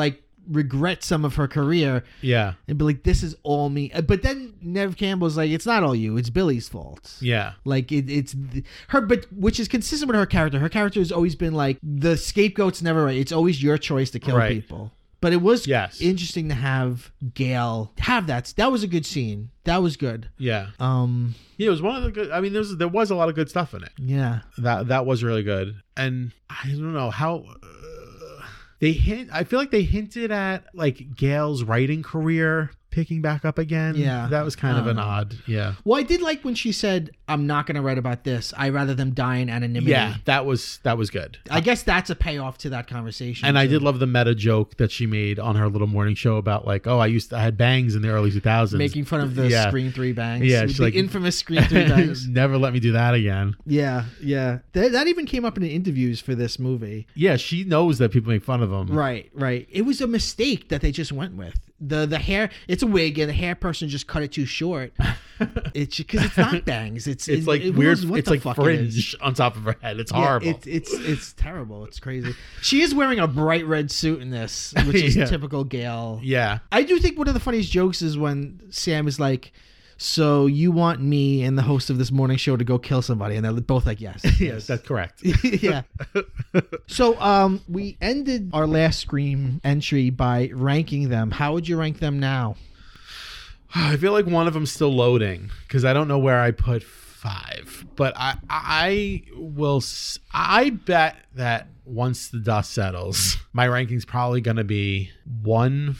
regret some of her career Yeah. and be like, this is all me. But then Nev Campbell's like, it's not all you. It's Billy's fault. Yeah. Like it's her, but which is consistent with her character. Her character has always been like the scapegoat's never right. It's always your choice to kill Right. people. But it was Yes. interesting to have Gale have that. That was a good scene. That was good. Yeah. Um, Yeah, it was one of the good. I mean, there was a lot of good stuff in it. yeah. That was really good. And I don't know how they hint. I feel like they hinted at like Gail's writing career picking back up again. Yeah. That was kind of an odd. Yeah. Well, I did like when she said, "I'm not going to write about this. I rather them die in anonymity." Yeah, that was good. I guess that's a payoff to that conversation. And I too. did love the meta joke that she made on her little morning show about like, oh, I had bangs in the early 2000s. making fun of the Yeah. Screen 3 bangs. Yeah, With she's the like- infamous Screen 3 bangs. Never let me do that again. Yeah, yeah. That even came up in the interviews for this movie. Yeah, she knows that people make fun of them. Right, right. It was a mistake that they just went with. The hair, it's a wig, and the hair person just cut it too short. It's because it's not bangs. It's like it weird. was what It's the like fuck it fringe is. on top of her head. It's Yeah, horrible. it's terrible. It's crazy. She is wearing a bright red suit in this, which is Yeah. typical Gale. Yeah. I do think one of the funniest jokes is when Sam is like, "So you want me and the host of this morning show to go kill somebody?" And they're both like, "Yes." Yes, that's correct. Yeah. So we ended our last Scream entry by ranking them. How would you rank them now? I feel like one of them's still loading because I don't know where I put 5. But I bet that once the dust settles, my ranking's probably going to be 1,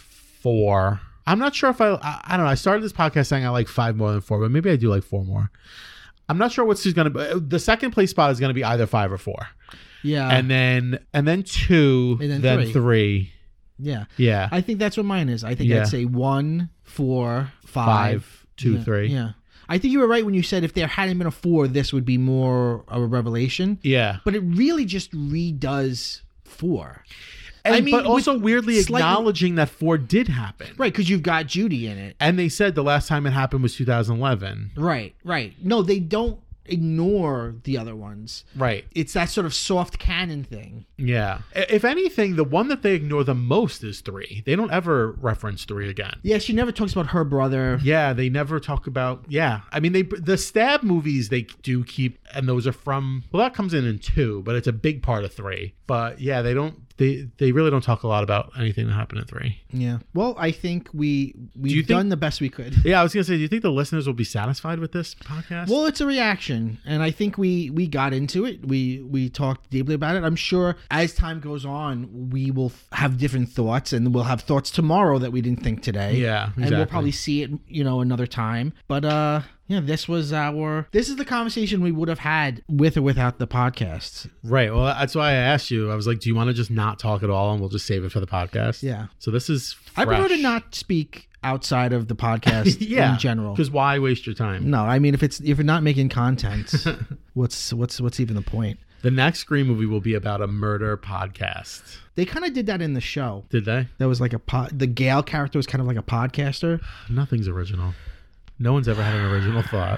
4. I'm not sure if I don't know. I started this podcast saying I like 5 more than 4, but maybe I do like 4 more. I'm not sure what's going to be. The second place spot is going to be either 5 or 4. Yeah. And then 2, And then then 3. yeah. Yeah. I think that's what mine is. I think Yeah. I'd say 1, 4, 5. 5, 2, Yeah, 3. Yeah. I think you were right when you said if there hadn't been a 4, this would be more of a revelation. Yeah. But it really just redoes 4. And, but also with weirdly slightly- acknowledging that 4 did happen. Right, because you've got Judy in it. And they said the last time it happened was 2011. Right, right. No, they don't ignore the other ones. Right. It's that sort of soft canon thing. Yeah. If anything, the one that they ignore the most is 3. They don't ever reference 3 again. Yeah, she never talks about her brother. Yeah, they never talk about. Yeah, I mean, the stab movies they do keep, and those are from. Well, that comes in 2, but it's a big part of 3. But yeah, they don't. They really don't talk a lot about anything that happened in 3. Yeah. Well, I think we've you think- done the best we could. Yeah, I was gonna say, do you think the listeners will be satisfied with this podcast? Well, it's a reaction, and I think we got into it. We talked deeply about it. I'm sure as time goes on, we will have different thoughts, and we'll have thoughts tomorrow that we didn't think today. Yeah, and we'll exactly. probably see it, another time. But yeah, this is the conversation we would have had with or without the podcast. Right. Well, that's why I asked you. I was like, do you want to just not talk at all, and we'll just save it for the podcast? Yeah. So this is. I prefer fresh. to not speak outside of the podcast Yeah. in general. Because why waste your time? No, I mean if you're not making content, what's even the point? The next Scream movie will be about a murder podcast. They kind of did that in the show. Did they? That was like the Gale character was kind of like a podcaster. Nothing's original. No one's ever had an original thought.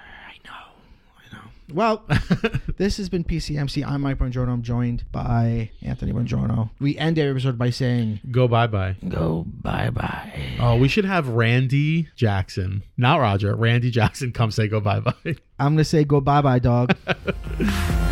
I know. Well, this has been PCMC. I'm Mike Bongiorno. I'm joined by Anthony Bongiorno. We end every episode by saying, Go bye-bye. go bye-bye. Oh, we should have Randy Jackson. Not Roger. Randy Jackson come say go bye-bye. I'm going to say go bye-bye, dog.